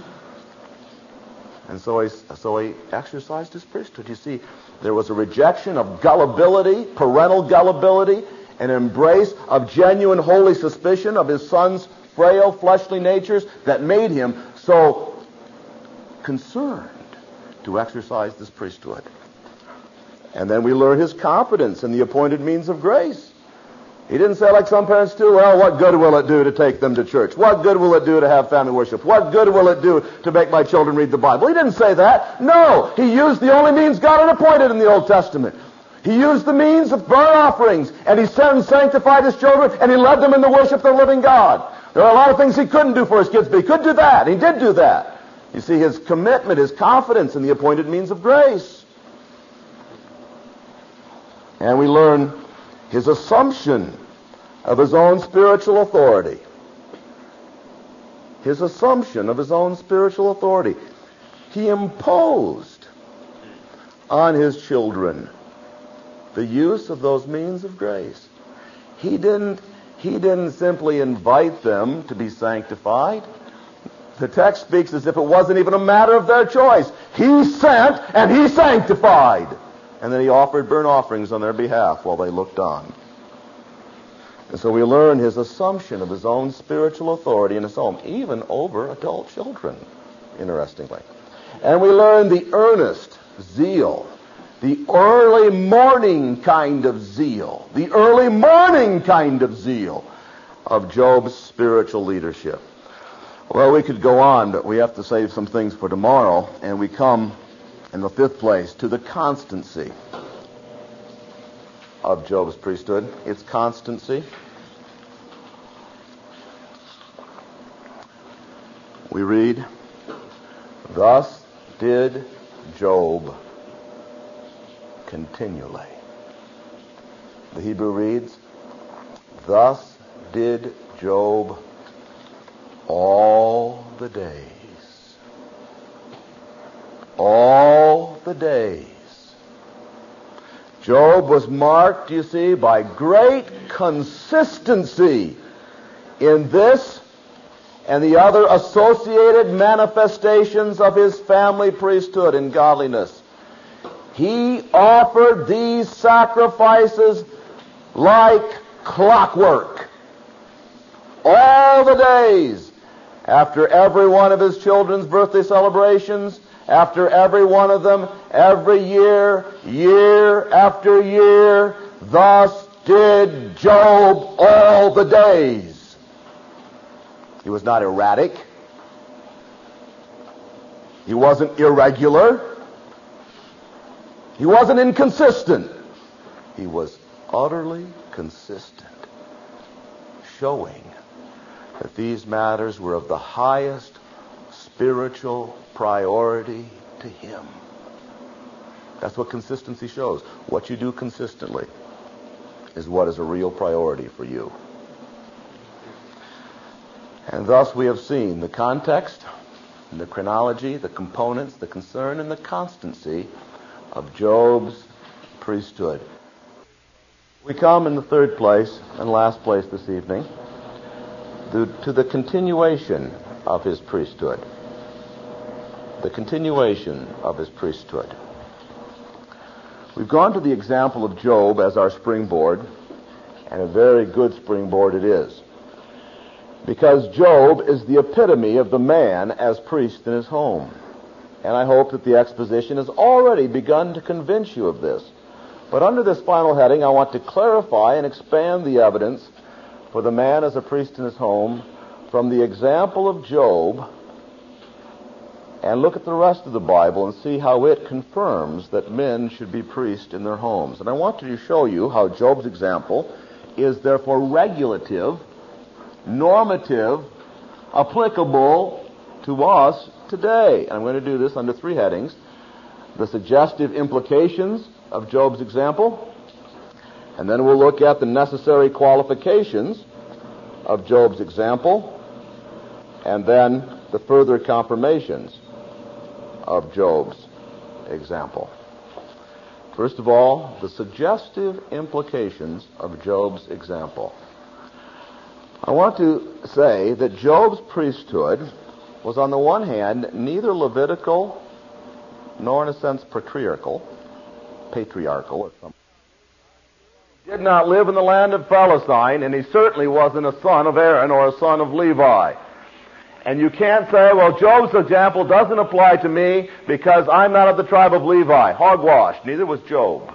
[SPEAKER 1] And so he, so he exercised his priesthood. You see, there was a rejection of gullibility, parental gullibility, an embrace of genuine holy suspicion of his sons' frail fleshly natures that made him so concerned to exercise this priesthood. And then we learn his confidence in the appointed means of grace. He didn't say like some parents do, well, what good will it do to take them to church? What good will it do to have family worship? What good will it do to make my children read the Bible? He didn't say that. No, he used the only means God had appointed in the Old Testament. He used the means of burnt offerings, and he sent and sanctified his children, and he led them in the worship of the living God. There are a lot of things he couldn't do for his kids, but he could do that. He did do that. You see, his commitment, his confidence in the appointed means of grace. And we learn his assumption of his own spiritual authority. His assumption of his own spiritual authority. He imposed on his children the use of those means of grace. He didn't, he didn't simply invite them to be sanctified. The text speaks as if it wasn't even a matter of their choice. He sent and he sanctified. And then he offered burnt offerings on their behalf while they looked on. And so we learn his assumption of his own spiritual authority in his home, even over adult children, interestingly. And we learn the earnest zeal, the early morning kind of zeal, the early morning kind of zeal of Job's spiritual leadership. Well, we could go on, but we have to save some things for tomorrow, and we come in the fifth place to the constancy of Job's priesthood. Its constancy. We read, thus did Job continually. The Hebrew reads, thus did Job all the days. All the days. Job was marked, you see, by great consistency in this and the other associated manifestations of his family priesthood and godliness. He offered these sacrifices like clockwork. All the days. After every one of his children's birthday celebrations, after every one of them, every year, year after year, thus did Job all the days. He was not erratic. He wasn't irregular. He wasn't inconsistent. He was utterly consistent, showing that these matters were of the highest spiritual priority to him. That's what consistency shows. What you do consistently is what is a real priority for you. And thus we have seen the context, and the chronology, the components, the concern, and the constancy of Job's priesthood. We come in the third place and last place this evening to the continuation of his priesthood. the continuation of his priesthood. We've gone to the example of Job as our springboard, and a very good springboard it is, because Job is the epitome of the man as priest in his home. And I hope that the exposition has already begun to convince you of this. But under this final heading, I want to clarify and expand the evidence for the man as a priest in his home from the example of Job, and look at the rest of the Bible and see how it confirms that men should be priests in their homes. And I want to show you how Job's example is therefore regulative, normative, applicable to us today. And I'm going to do this under three headings: the suggestive implications of Job's example, and then we'll look at the necessary qualifications of Job's example, and then the further confirmations of Job's example. First of all, the suggestive implications of Job's example. I want to say that Job's priesthood was, on the one hand, neither Levitical nor, in a sense, patriarchal, patriarchal. Or something. He did not live in the land of Palestine, and he certainly wasn't a son of Aaron or a son of Levi. And you can't say, well, Job's example doesn't apply to me because I'm not of the tribe of Levi. Hogwash. Neither was Job.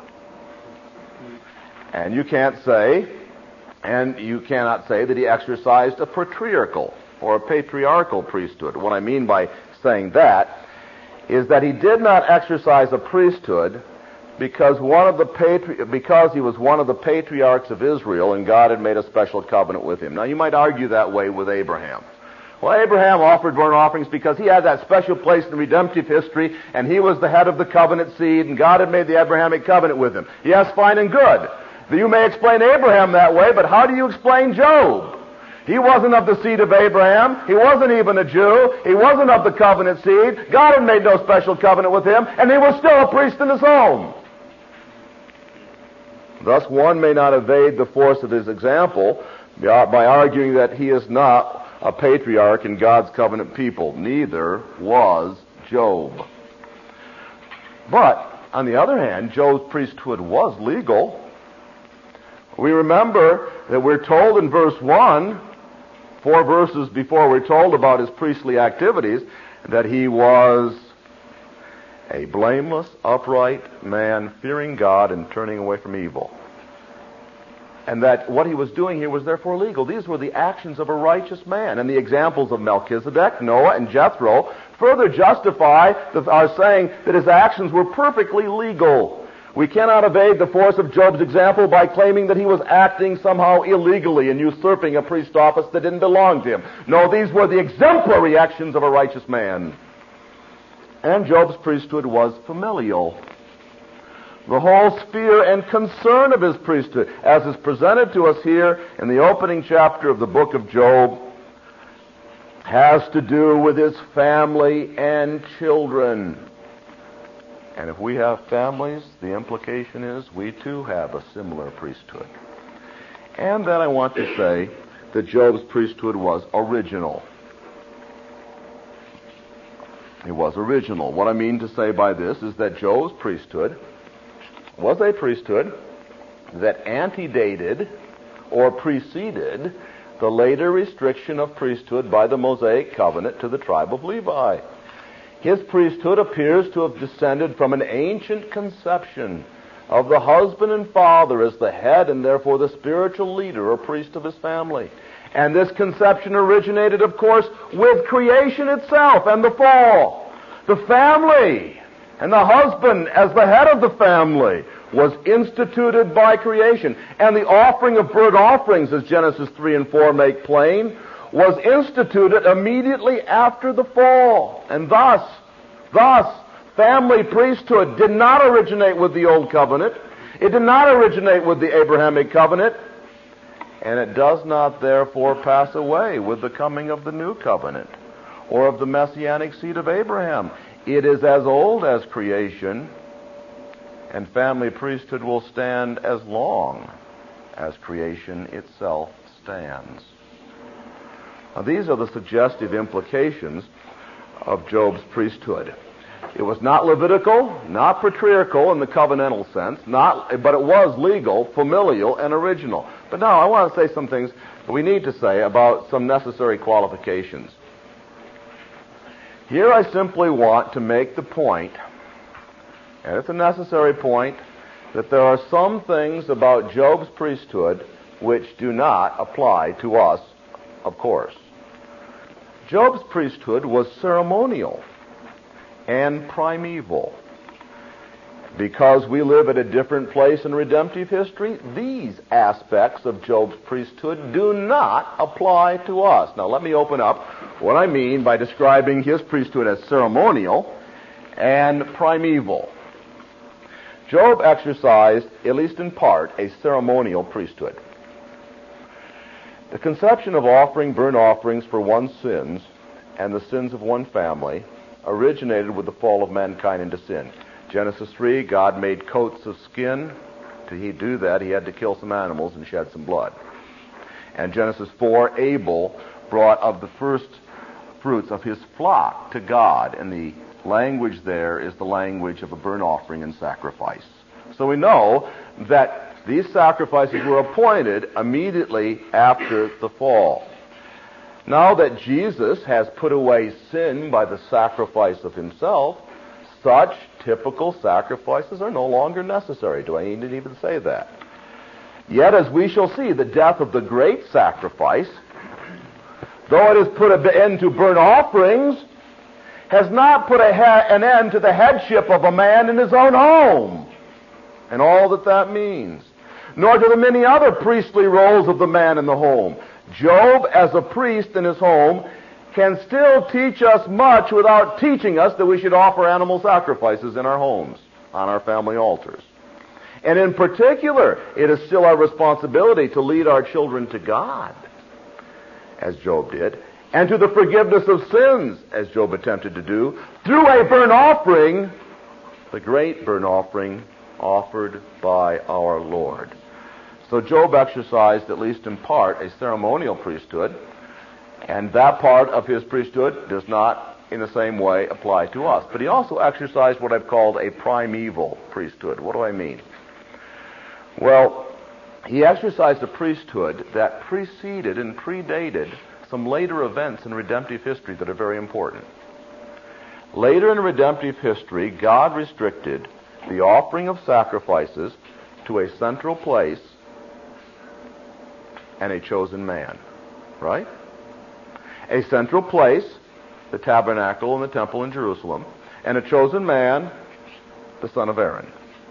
[SPEAKER 1] And you can't say, and you cannot say that he exercised a patriarchal or a patriarchal priesthood. What I mean by saying that is that he did not exercise a priesthood because one of the patri- because he was one of the patriarchs of Israel and God had made a special covenant with him. Now, you might argue that way with Abraham. Well, Abraham offered burnt offerings because he had that special place in redemptive history, and he was the head of the covenant seed, and God had made the Abrahamic covenant with him. Yes, fine and good. You may explain Abraham that way, but how do you explain Job? He wasn't of the seed of Abraham. He wasn't even a Jew. He wasn't of the covenant seed. God had made no special covenant with him, and he was still a priest in his home. Thus, one may not evade the force of his example by arguing that he is not a patriarch in God's covenant people. Neither was Job. But, on the other hand, Job's priesthood was legal. We remember that we're told in verse one, four verses before we're told about his priestly activities, that he was a blameless, upright man, fearing God and turning away from evil. And that what he was doing here was therefore legal. These were the actions of a righteous man. And the examples of Melchizedek, Noah, and Jethro further justify the, our saying that his actions were perfectly legal. We cannot evade the force of Job's example by claiming that he was acting somehow illegally and usurping a priest office that didn't belong to him. No, these were the exemplary actions of a righteous man. And Job's priesthood was familial. The whole sphere and concern of his priesthood, as is presented to us here in the opening chapter of the book of Job, has to do with his family and children. And if we have families, the implication is we too have a similar priesthood. And then I want to say that Job's priesthood was original. It was original. What I mean to say by this is that Job's priesthood was a priesthood that antedated or preceded the later restriction of priesthood by the Mosaic covenant to the tribe of Levi. His priesthood appears to have descended from an ancient conception of the husband and father as the head and therefore the spiritual leader or priest of his family. And this conception originated, of course, with creation itself and the fall. The family and the husband as the head of the family was instituted by creation. And the offering of burnt offerings, as Genesis three and four make plain, was instituted immediately after the fall. And thus, thus, family priesthood did not originate with the Old Covenant. It did not originate with the Abrahamic covenant. And it does not therefore pass away with the coming of the New Covenant or of the Messianic seed of Abraham. It is as old as creation, and family priesthood will stand as long as creation itself stands. Now, these are the suggestive implications of Job's priesthood. It was not Levitical, not patriarchal in the covenantal sense, not, but it was legal, familial, and original. But now I want to say some things we need to say about some necessary qualifications. Here I simply want to make the point, and it's a necessary point, that there are some things about Job's priesthood which do not apply to us, of course. Job's priesthood was ceremonial and primeval. Because we live at a different place in redemptive history, these aspects of Job's priesthood do not apply to us. Now let me open up what I mean by describing his priesthood as ceremonial and primeval. Job exercised, at least in part, a ceremonial priesthood. The conception of offering burnt offerings for one's sins and the sins of one family originated with the fall of mankind into sin. Genesis three, God made coats of skin. To he do that, he had to kill some animals and shed some blood. And Genesis four, Abel brought of the first fruits of his flock to God. And the language there is the language of a burnt offering and sacrifice. So we know that these sacrifices were appointed immediately after the fall. Now that Jesus has put away sin by the sacrifice of himself, such typical sacrifices are no longer necessary. Do I need to even say that? Yet, as we shall see, the death of the great sacrifice, though it has put an end to burnt offerings, has not put a ha- an end to the headship of a man in his own home, and all that that means, nor to the many other priestly roles of the man in the home. Job, as a priest in his home, can still teach us much without teaching us that we should offer animal sacrifices in our homes, on our family altars. And in particular, it is still our responsibility to lead our children to God, as Job did, and to the forgiveness of sins, as Job attempted to do, through a burnt offering, the great burnt offering offered by our Lord. So Job exercised, at least in part, a ceremonial priesthood, and that part of his priesthood does not, in the same way, apply to us. But he also exercised what I've called a primeval priesthood. What do I mean? Well, he exercised a priesthood that preceded and predated some later events in redemptive history that are very important. Later in redemptive history, God restricted the offering of sacrifices to a central place and a chosen man. Right? A central place, the tabernacle and the temple in Jerusalem, and a chosen man, the son of Aaron.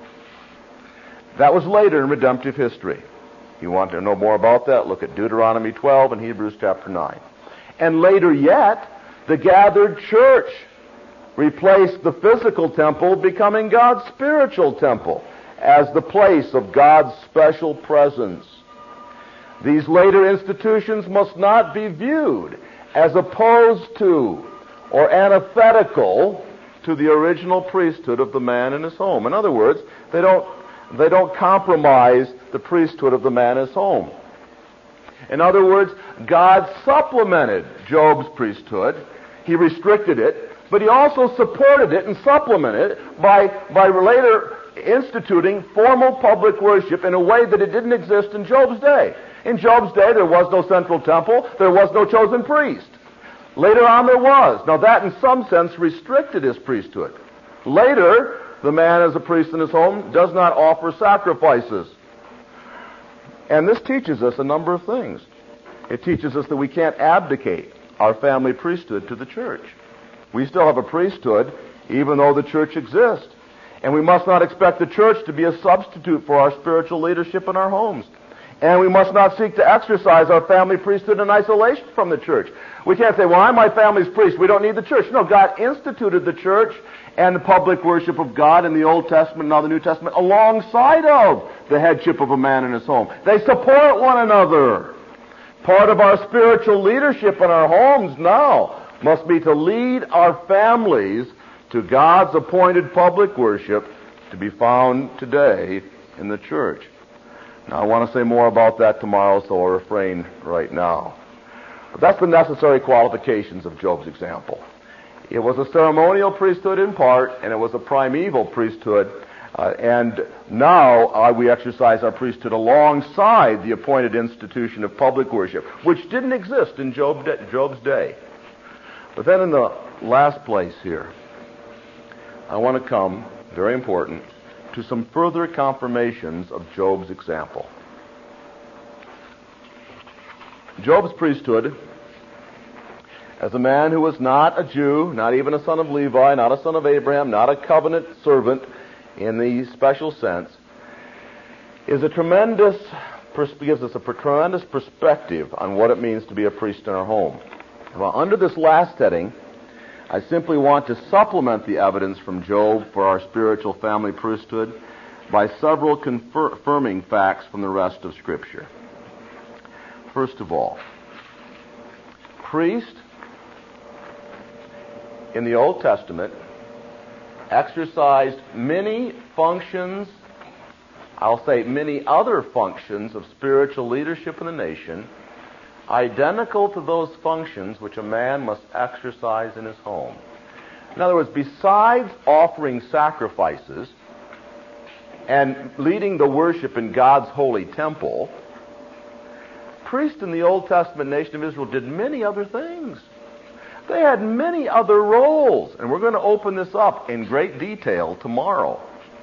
[SPEAKER 1] That was later in redemptive history. If you want to know more about that, look at Deuteronomy twelve and Hebrews chapter nine. And later yet, the gathered church replaced the physical temple, becoming God's spiritual temple as the place of God's special presence. These later institutions must not be viewed as opposed to or antithetical to the original priesthood of the man in his home. In other words, they don't, they don't compromise the priesthood of the man in his home. In other words, God supplemented Job's priesthood. He restricted it, but he also supported it and supplemented it by, by later instituting formal public worship in a way that it didn't exist in Job's day. In Job's day, there was no central temple. There was no chosen priest. Later on, there was. Now, that in some sense restricted his priesthood. Later, the man as a priest in his home does not offer sacrifices. And this teaches us a number of things. It teaches us that we can't abdicate our family priesthood to the church. We still have a priesthood, even though the church exists. And we must not expect the church to be a substitute for our spiritual leadership in our homes. And we must not seek to exercise our family priesthood in isolation from the church. We can't say, well, I'm my family's priest. We don't need the church. No, God instituted the church and the public worship of God in the Old Testament and now the New Testament alongside of the headship of a man in his home. They support one another. Part of our spiritual leadership in our homes now must be to lead our families to God's appointed public worship to be found today in the church. Now, I want to say more about that tomorrow, so I'll refrain right now. But that's the necessary qualifications of Job's example. It was a ceremonial priesthood in part, and it was a primeval priesthood. Uh, and now uh, we exercise our priesthood alongside the appointed institution of public worship, which didn't exist in Job de- Job's day. But then in the last place here, I want to come, very important, to some further confirmations of Job's example. Job's priesthood, as a man who was not a Jew, not even a son of Levi, not a son of Abraham, not a covenant servant in the special sense, is a tremendous, gives us a tremendous perspective on what it means to be a priest in our home. Well, under this last heading, I simply want to supplement the evidence from Job for our spiritual family priesthood by several confirming facts from the rest of Scripture. First of all, priest in the Old Testament exercised many functions, I'll say many other functions of spiritual leadership in the nation, identical to those functions which a man must exercise in his home. In other words, besides offering sacrifices and leading the worship in God's holy temple, priests in the Old Testament nation of Israel did many other things. They had many other roles, and we're going to open this up in great detail tomorrow.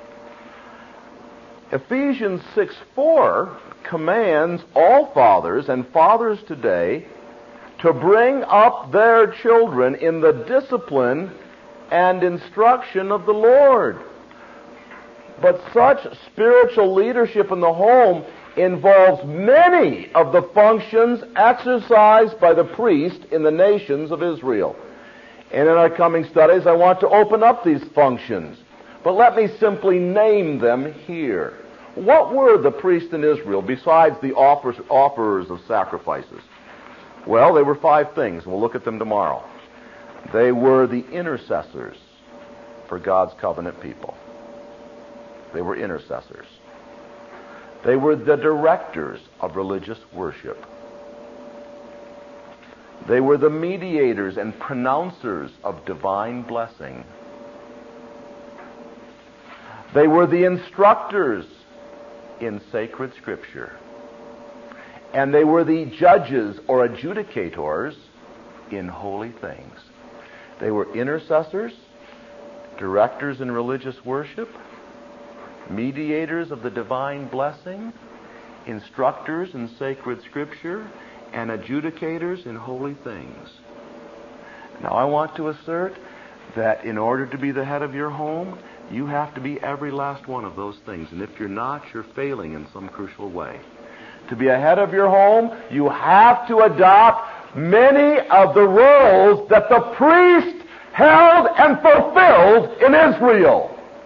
[SPEAKER 1] Ephesians six four commands all fathers and fathers today to bring up their children in the discipline and instruction of the Lord. But such spiritual leadership in the home involves many of the functions exercised by the priest in the nations of Israel. And in our coming studies, I want to open up these functions. But let me simply name them here. What were the priests in Israel besides the offers, offerers of sacrifices? Well, they were five things. We'll look at them tomorrow. They were the intercessors for God's covenant people. They were intercessors. They were the directors of religious worship. They were the mediators and pronouncers of divine blessing. They were the instructors in sacred Scripture. And they were the judges or adjudicators in holy things. They were intercessors, directors in religious worship, mediators of the divine blessing, instructors in sacred Scripture, and adjudicators in holy things. Now, I want to assert that in order to be the head of your home, you have to be every last one of those things. And if you're not, you're failing in some crucial way. To be a head of your home, you have to adopt many of the roles that the priest held and fulfilled in Israel.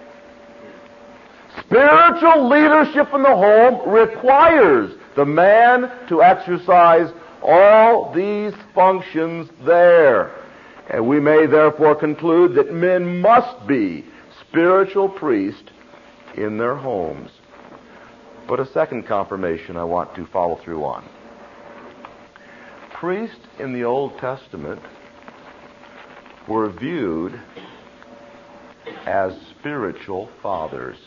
[SPEAKER 1] Spiritual leadership in the home requires the man to exercise all these functions there. And we may therefore conclude that men must be spiritual priests in their homes. But a second confirmation I want to follow through on. Priests in the Old Testament were viewed as spiritual fathers.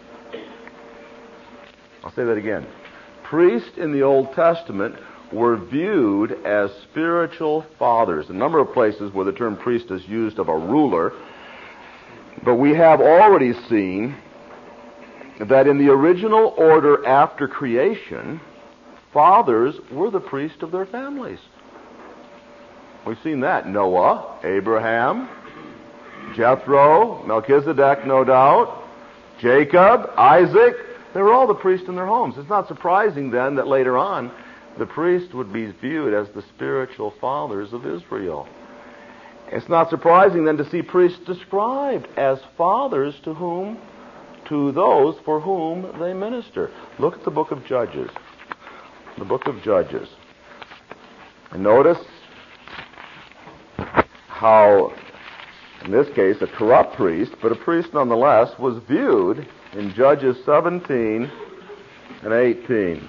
[SPEAKER 1] I'll say that again. Priests in the Old Testament were viewed as spiritual fathers. A number of places where the term priest is used of a ruler, but we have already seen that in the original order after creation, fathers were the priest of their families. We've seen that. Noah, Abraham, Jethro, Melchizedek, no doubt, Jacob, Isaac. They were all the priests in their homes. It's not surprising then that later on the priest would be viewed as the spiritual fathers of Israel. It's not surprising then to see priests described as fathers to whom, to those for whom they minister. Look at the book of Judges. The book of Judges. And notice how, in this case, a corrupt priest, but a priest nonetheless, was viewed in Judges seventeen and eighteen.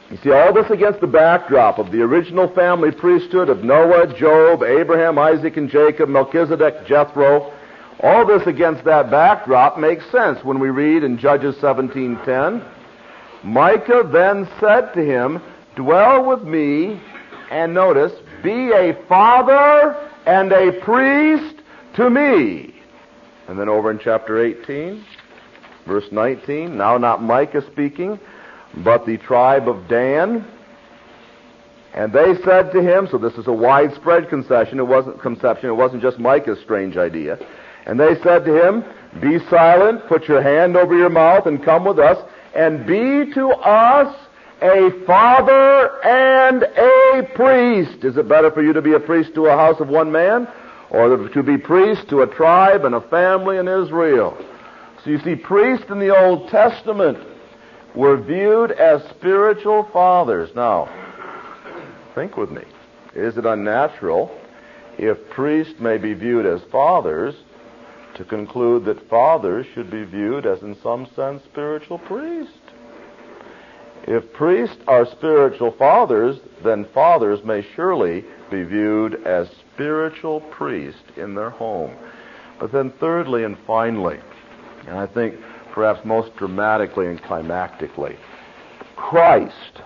[SPEAKER 1] You see, all this against the backdrop of the original family priesthood of Noah, Job, Abraham, Isaac, and Jacob, Melchizedek, Jethro. All this against that backdrop makes sense when we read in Judges seventeen ten. Micah then said to him, dwell with me, and notice, be a father and a priest to me. And then over in chapter eighteen, verse nineteen, now not Micah speaking, but the tribe of Dan. And they said to him, so this is a widespread concession, it wasn't conception, it wasn't just Micah's strange idea. And they said to him, be silent, put your hand over your mouth, and come with us, and be to us a father and a priest. Is it better for you to be a priest to a house of one man, or to be priest to a tribe and a family in Israel? So you see, priests in the Old Testament were viewed as spiritual fathers. Now, think with me. Is it unnatural, if priests may be viewed as fathers, to conclude that fathers should be viewed as, in some sense, spiritual priests? If priests are spiritual fathers, then fathers may surely be viewed as spiritual priests in their home. But then thirdly and finally, and I think perhaps most dramatically and climactically, Christ,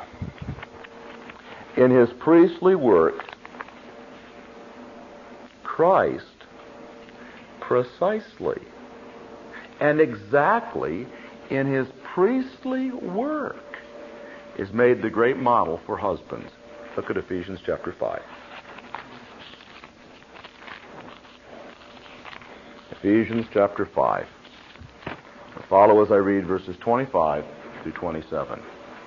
[SPEAKER 1] in his priestly work, Christ precisely and exactly in his priestly work is made the great model for husbands. Look at Ephesians chapter five. Ephesians chapter five. Follow as I read verses twenty-five through twenty-seven.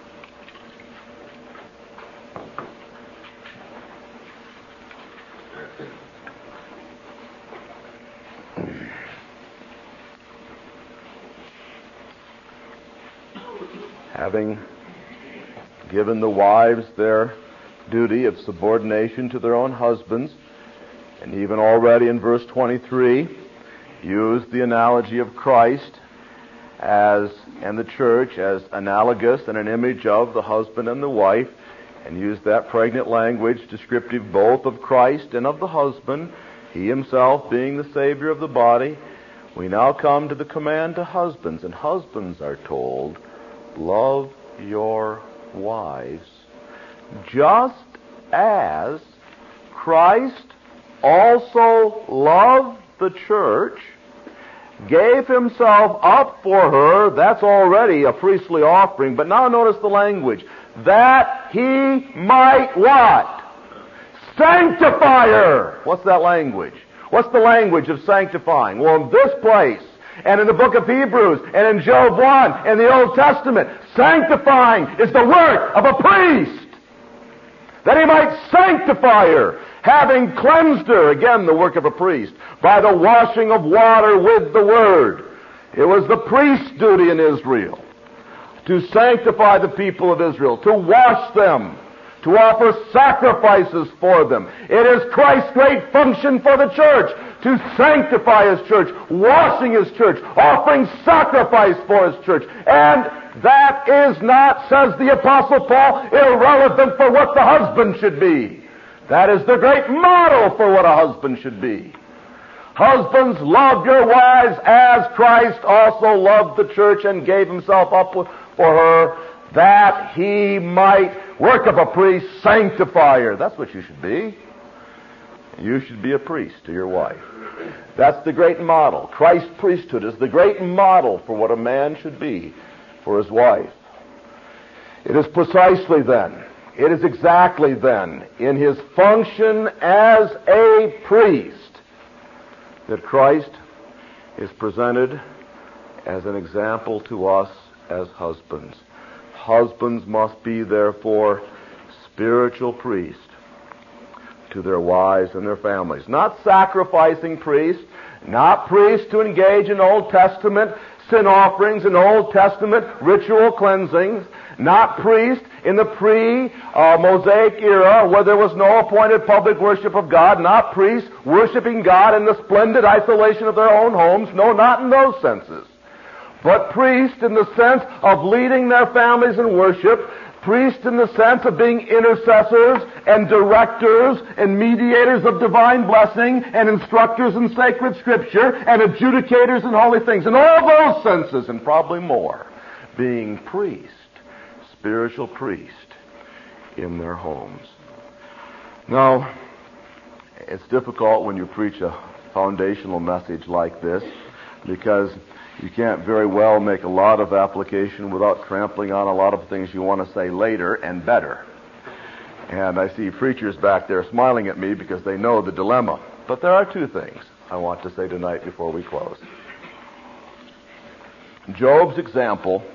[SPEAKER 1] Having given the wives their duty of subordination to their own husbands, and even already in verse twenty-three, used the analogy of Christ as and the church as analogous and an image of the husband and the wife, and used that pregnant language descriptive both of Christ and of the husband, he himself being the Savior of the body. We now come to the command to husbands, and husbands are told, love your wives, just as Christ also loved the church, gave himself up for her. That's already a priestly offering. But now notice the language. That he might what? Sanctify her. What's that language? What's the language of sanctifying? Well, in this place, and in the book of Hebrews, and in Job one, in the Old Testament, sanctifying is the work of a priest. That he might sanctify her, having cleansed her, again the work of a priest, by the washing of water with the word. It was the priest's duty in Israel to sanctify the people of Israel, to wash them, to offer sacrifices for them. It is Christ's great function for the church to sanctify his church, washing his church, offering sacrifice for his church. And that is not, says the Apostle Paul, irrelevant for what the husband should be. That is the great model for what a husband should be. Husbands, love your wives as Christ also loved the church and gave himself up for her, that he might, work of a priest, sanctify her. That's what you should be. You should be a priest to your wife. That's the great model. Christ's priesthood is the great model for what a man should be for his wife. It is precisely then, it is exactly then, in his function as a priest, that Christ is presented as an example to us as husbands. Husbands must be, therefore, spiritual priests to their wives and their families. Not sacrificing priests, not priests to engage in Old Testament sin offerings and Old Testament ritual cleansings, not priests in the pre-Mosaic era where there was no appointed public worship of God, not priests worshiping God in the splendid isolation of their own homes. No, not in those senses. But priests in the sense of leading their families in worship, Priests in the sense of being intercessors and directors and mediators of divine blessing and instructors in sacred scripture and adjudicators in holy things. In all those senses, and probably more, being priest, spiritual priest in their homes. Now, it's difficult when you preach a foundational message like this, because you can't very well make a lot of application without trampling on a lot of things you want to say later and better. And I see preachers back there smiling at me because they know the dilemma. But there are two things I want to say tonight before we close. Job's example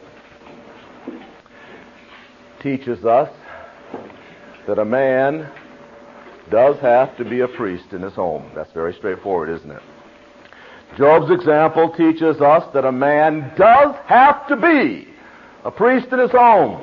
[SPEAKER 1] teaches us that a man does have to be a priest in his home. That's very straightforward, isn't it? Job's example teaches us that a man does have to be a priest in his home.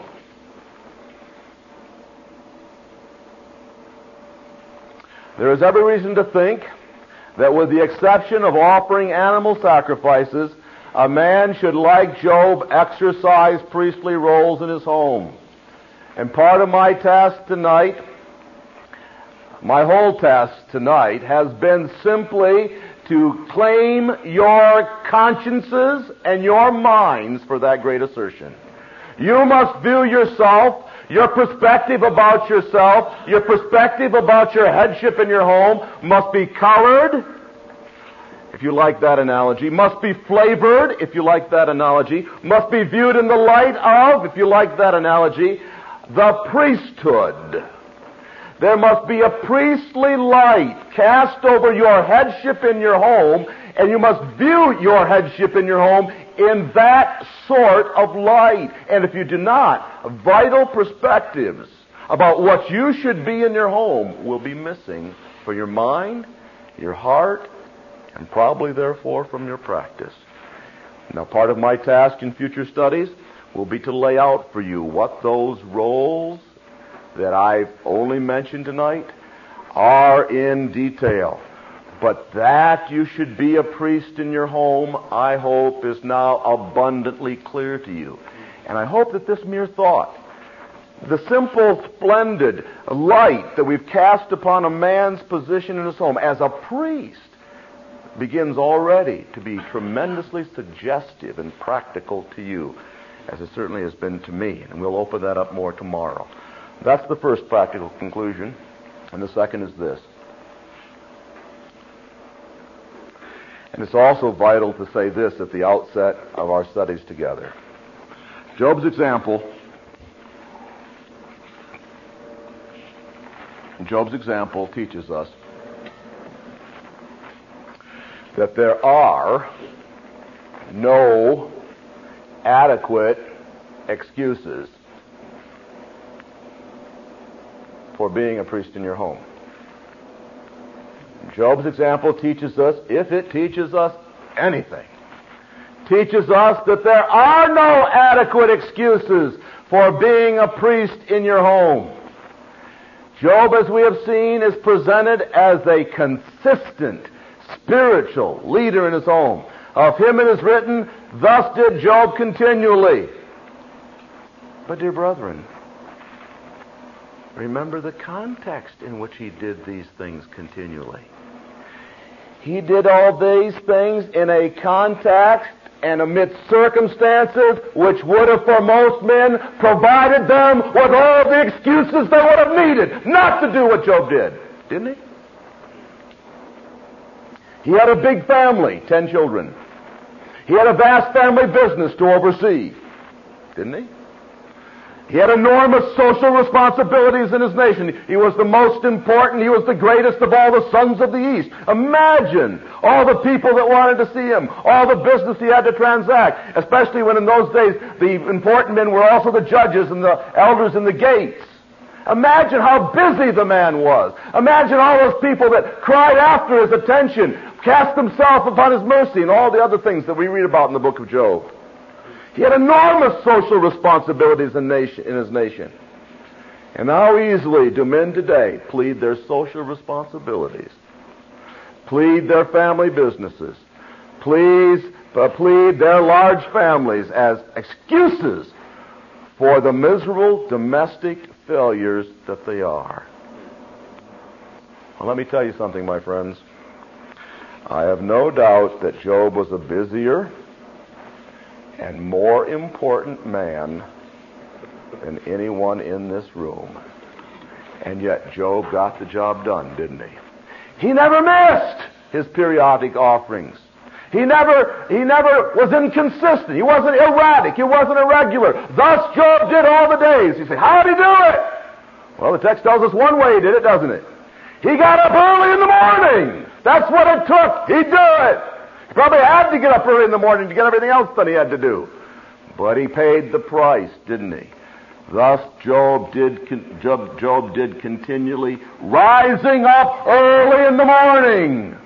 [SPEAKER 1] There is every reason to think that with the exception of offering animal sacrifices, a man should, like Job, exercise priestly roles in his home. And part of my task tonight, my whole task tonight, has been simply to claim your consciences and your minds for that great assertion. You must view yourself, your perspective about yourself, your perspective about your headship in your home must be colored, if you like that analogy, must be flavored, if you like that analogy, must be viewed in the light of, if you like that analogy, the priesthood. There must be a priestly light cast over your headship in your home, and you must view your headship in your home in that sort of light. And if you do not, vital perspectives about what you should be in your home will be missing for your mind, your heart, and probably therefore from your practice. Now, part of my task in future studies will be to lay out for you what those roles that I've only mentioned tonight are in detail. But that you should be a priest in your home, I hope, is now abundantly clear to you. And I hope that this mere thought, the simple, splendid light that we've cast upon a man's position in his home as a priest, begins already to be tremendously suggestive and practical to you, as it certainly has been to me. And we'll open that up more tomorrow. That's the first practical conclusion. And the second is this. And it's also vital to say this at the outset of our studies together. Job's example, Job's example teaches us that there are no adequate excuses for being a priest in your home. Job's example teaches us, if it teaches us anything, teaches us that there are no adequate excuses for being a priest in your home. Job, as we have seen, is presented as a consistent spiritual leader in his home. Of him it is written, thus did Job continually. But dear brethren, remember the context in which he did these things continually. He did all these things in a context and amidst circumstances which would have, for most men, provided them with all the excuses they would have needed not to do what Job did. Didn't he? He had a big family, ten children. He had a vast family business to oversee. Didn't he? He had enormous social responsibilities in his nation. He was the most important. He was the greatest of all the sons of the East. Imagine all the people that wanted to see him, all the business he had to transact, especially when in those days the important men were also the judges and the elders in the gates. Imagine how busy the man was. Imagine all those people that cried after his attention, cast themselves upon his mercy, and all the other things that we read about in the book of Job. He had enormous social responsibilities in, nation, in his nation. And how easily do men today plead their social responsibilities, plead their family businesses, please, uh, plead their large families as excuses for the miserable domestic failures that they are. Well, let me tell you something, my friends. I have no doubt that Job was a busier and more important man than anyone in this room. And yet Job got the job done, didn't he? He never missed his periodic offerings. He never, he never was inconsistent. He wasn't erratic. He wasn't irregular. Thus Job did all the days. You say, how did he do it? Well, the text tells us one way he did it, doesn't it? He got up early in the morning. That's what it took. He'd do it. He probably had to get up early in the morning to get everything else that he had to do. But he paid the price, didn't he? Thus Job did, Job, Job did continually, rising up early in the morning.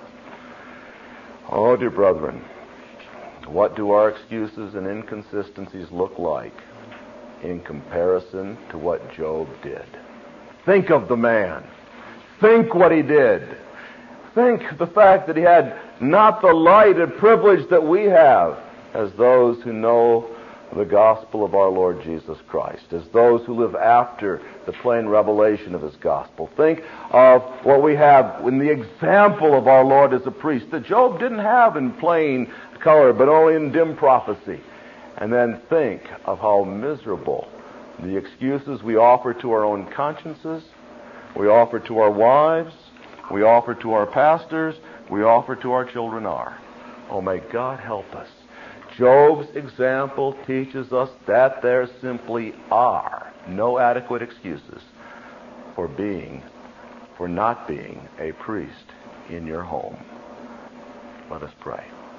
[SPEAKER 1] Oh, dear brethren, what do our excuses and inconsistencies look like in comparison to what Job did? Think of the man. Think what he did. Think the fact that he had not the light and privilege that we have as those who know the gospel of our Lord Jesus Christ, as those who live after the plain revelation of his gospel. Think of what we have in the example of our Lord as a priest that Job didn't have in plain color, but only in dim prophecy. And then think of how miserable the excuses we offer to our own consciences, we offer to our wives, we offer to our pastors, we offer to our children are. Oh, may God help us. Job's example teaches us that there simply are no adequate excuses for being, for not being a priest in your home. Let us pray.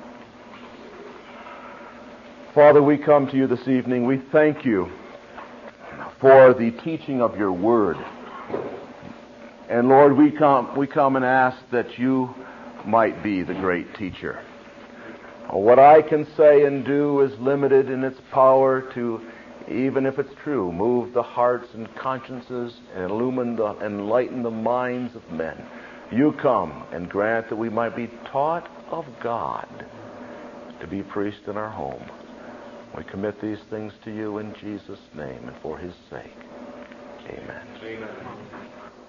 [SPEAKER 1] Father, we come to you this evening. We thank you for the teaching of your word. And Lord, we come, we come and ask that you might be the great teacher. What I can say and do is limited in its power to, even if it's true, move the hearts and consciences and illumine the, enlighten the minds of men. You come and grant that we might be taught of God to be priests in our home. We commit these things to you in Jesus' name and for his sake. Amen. Amen.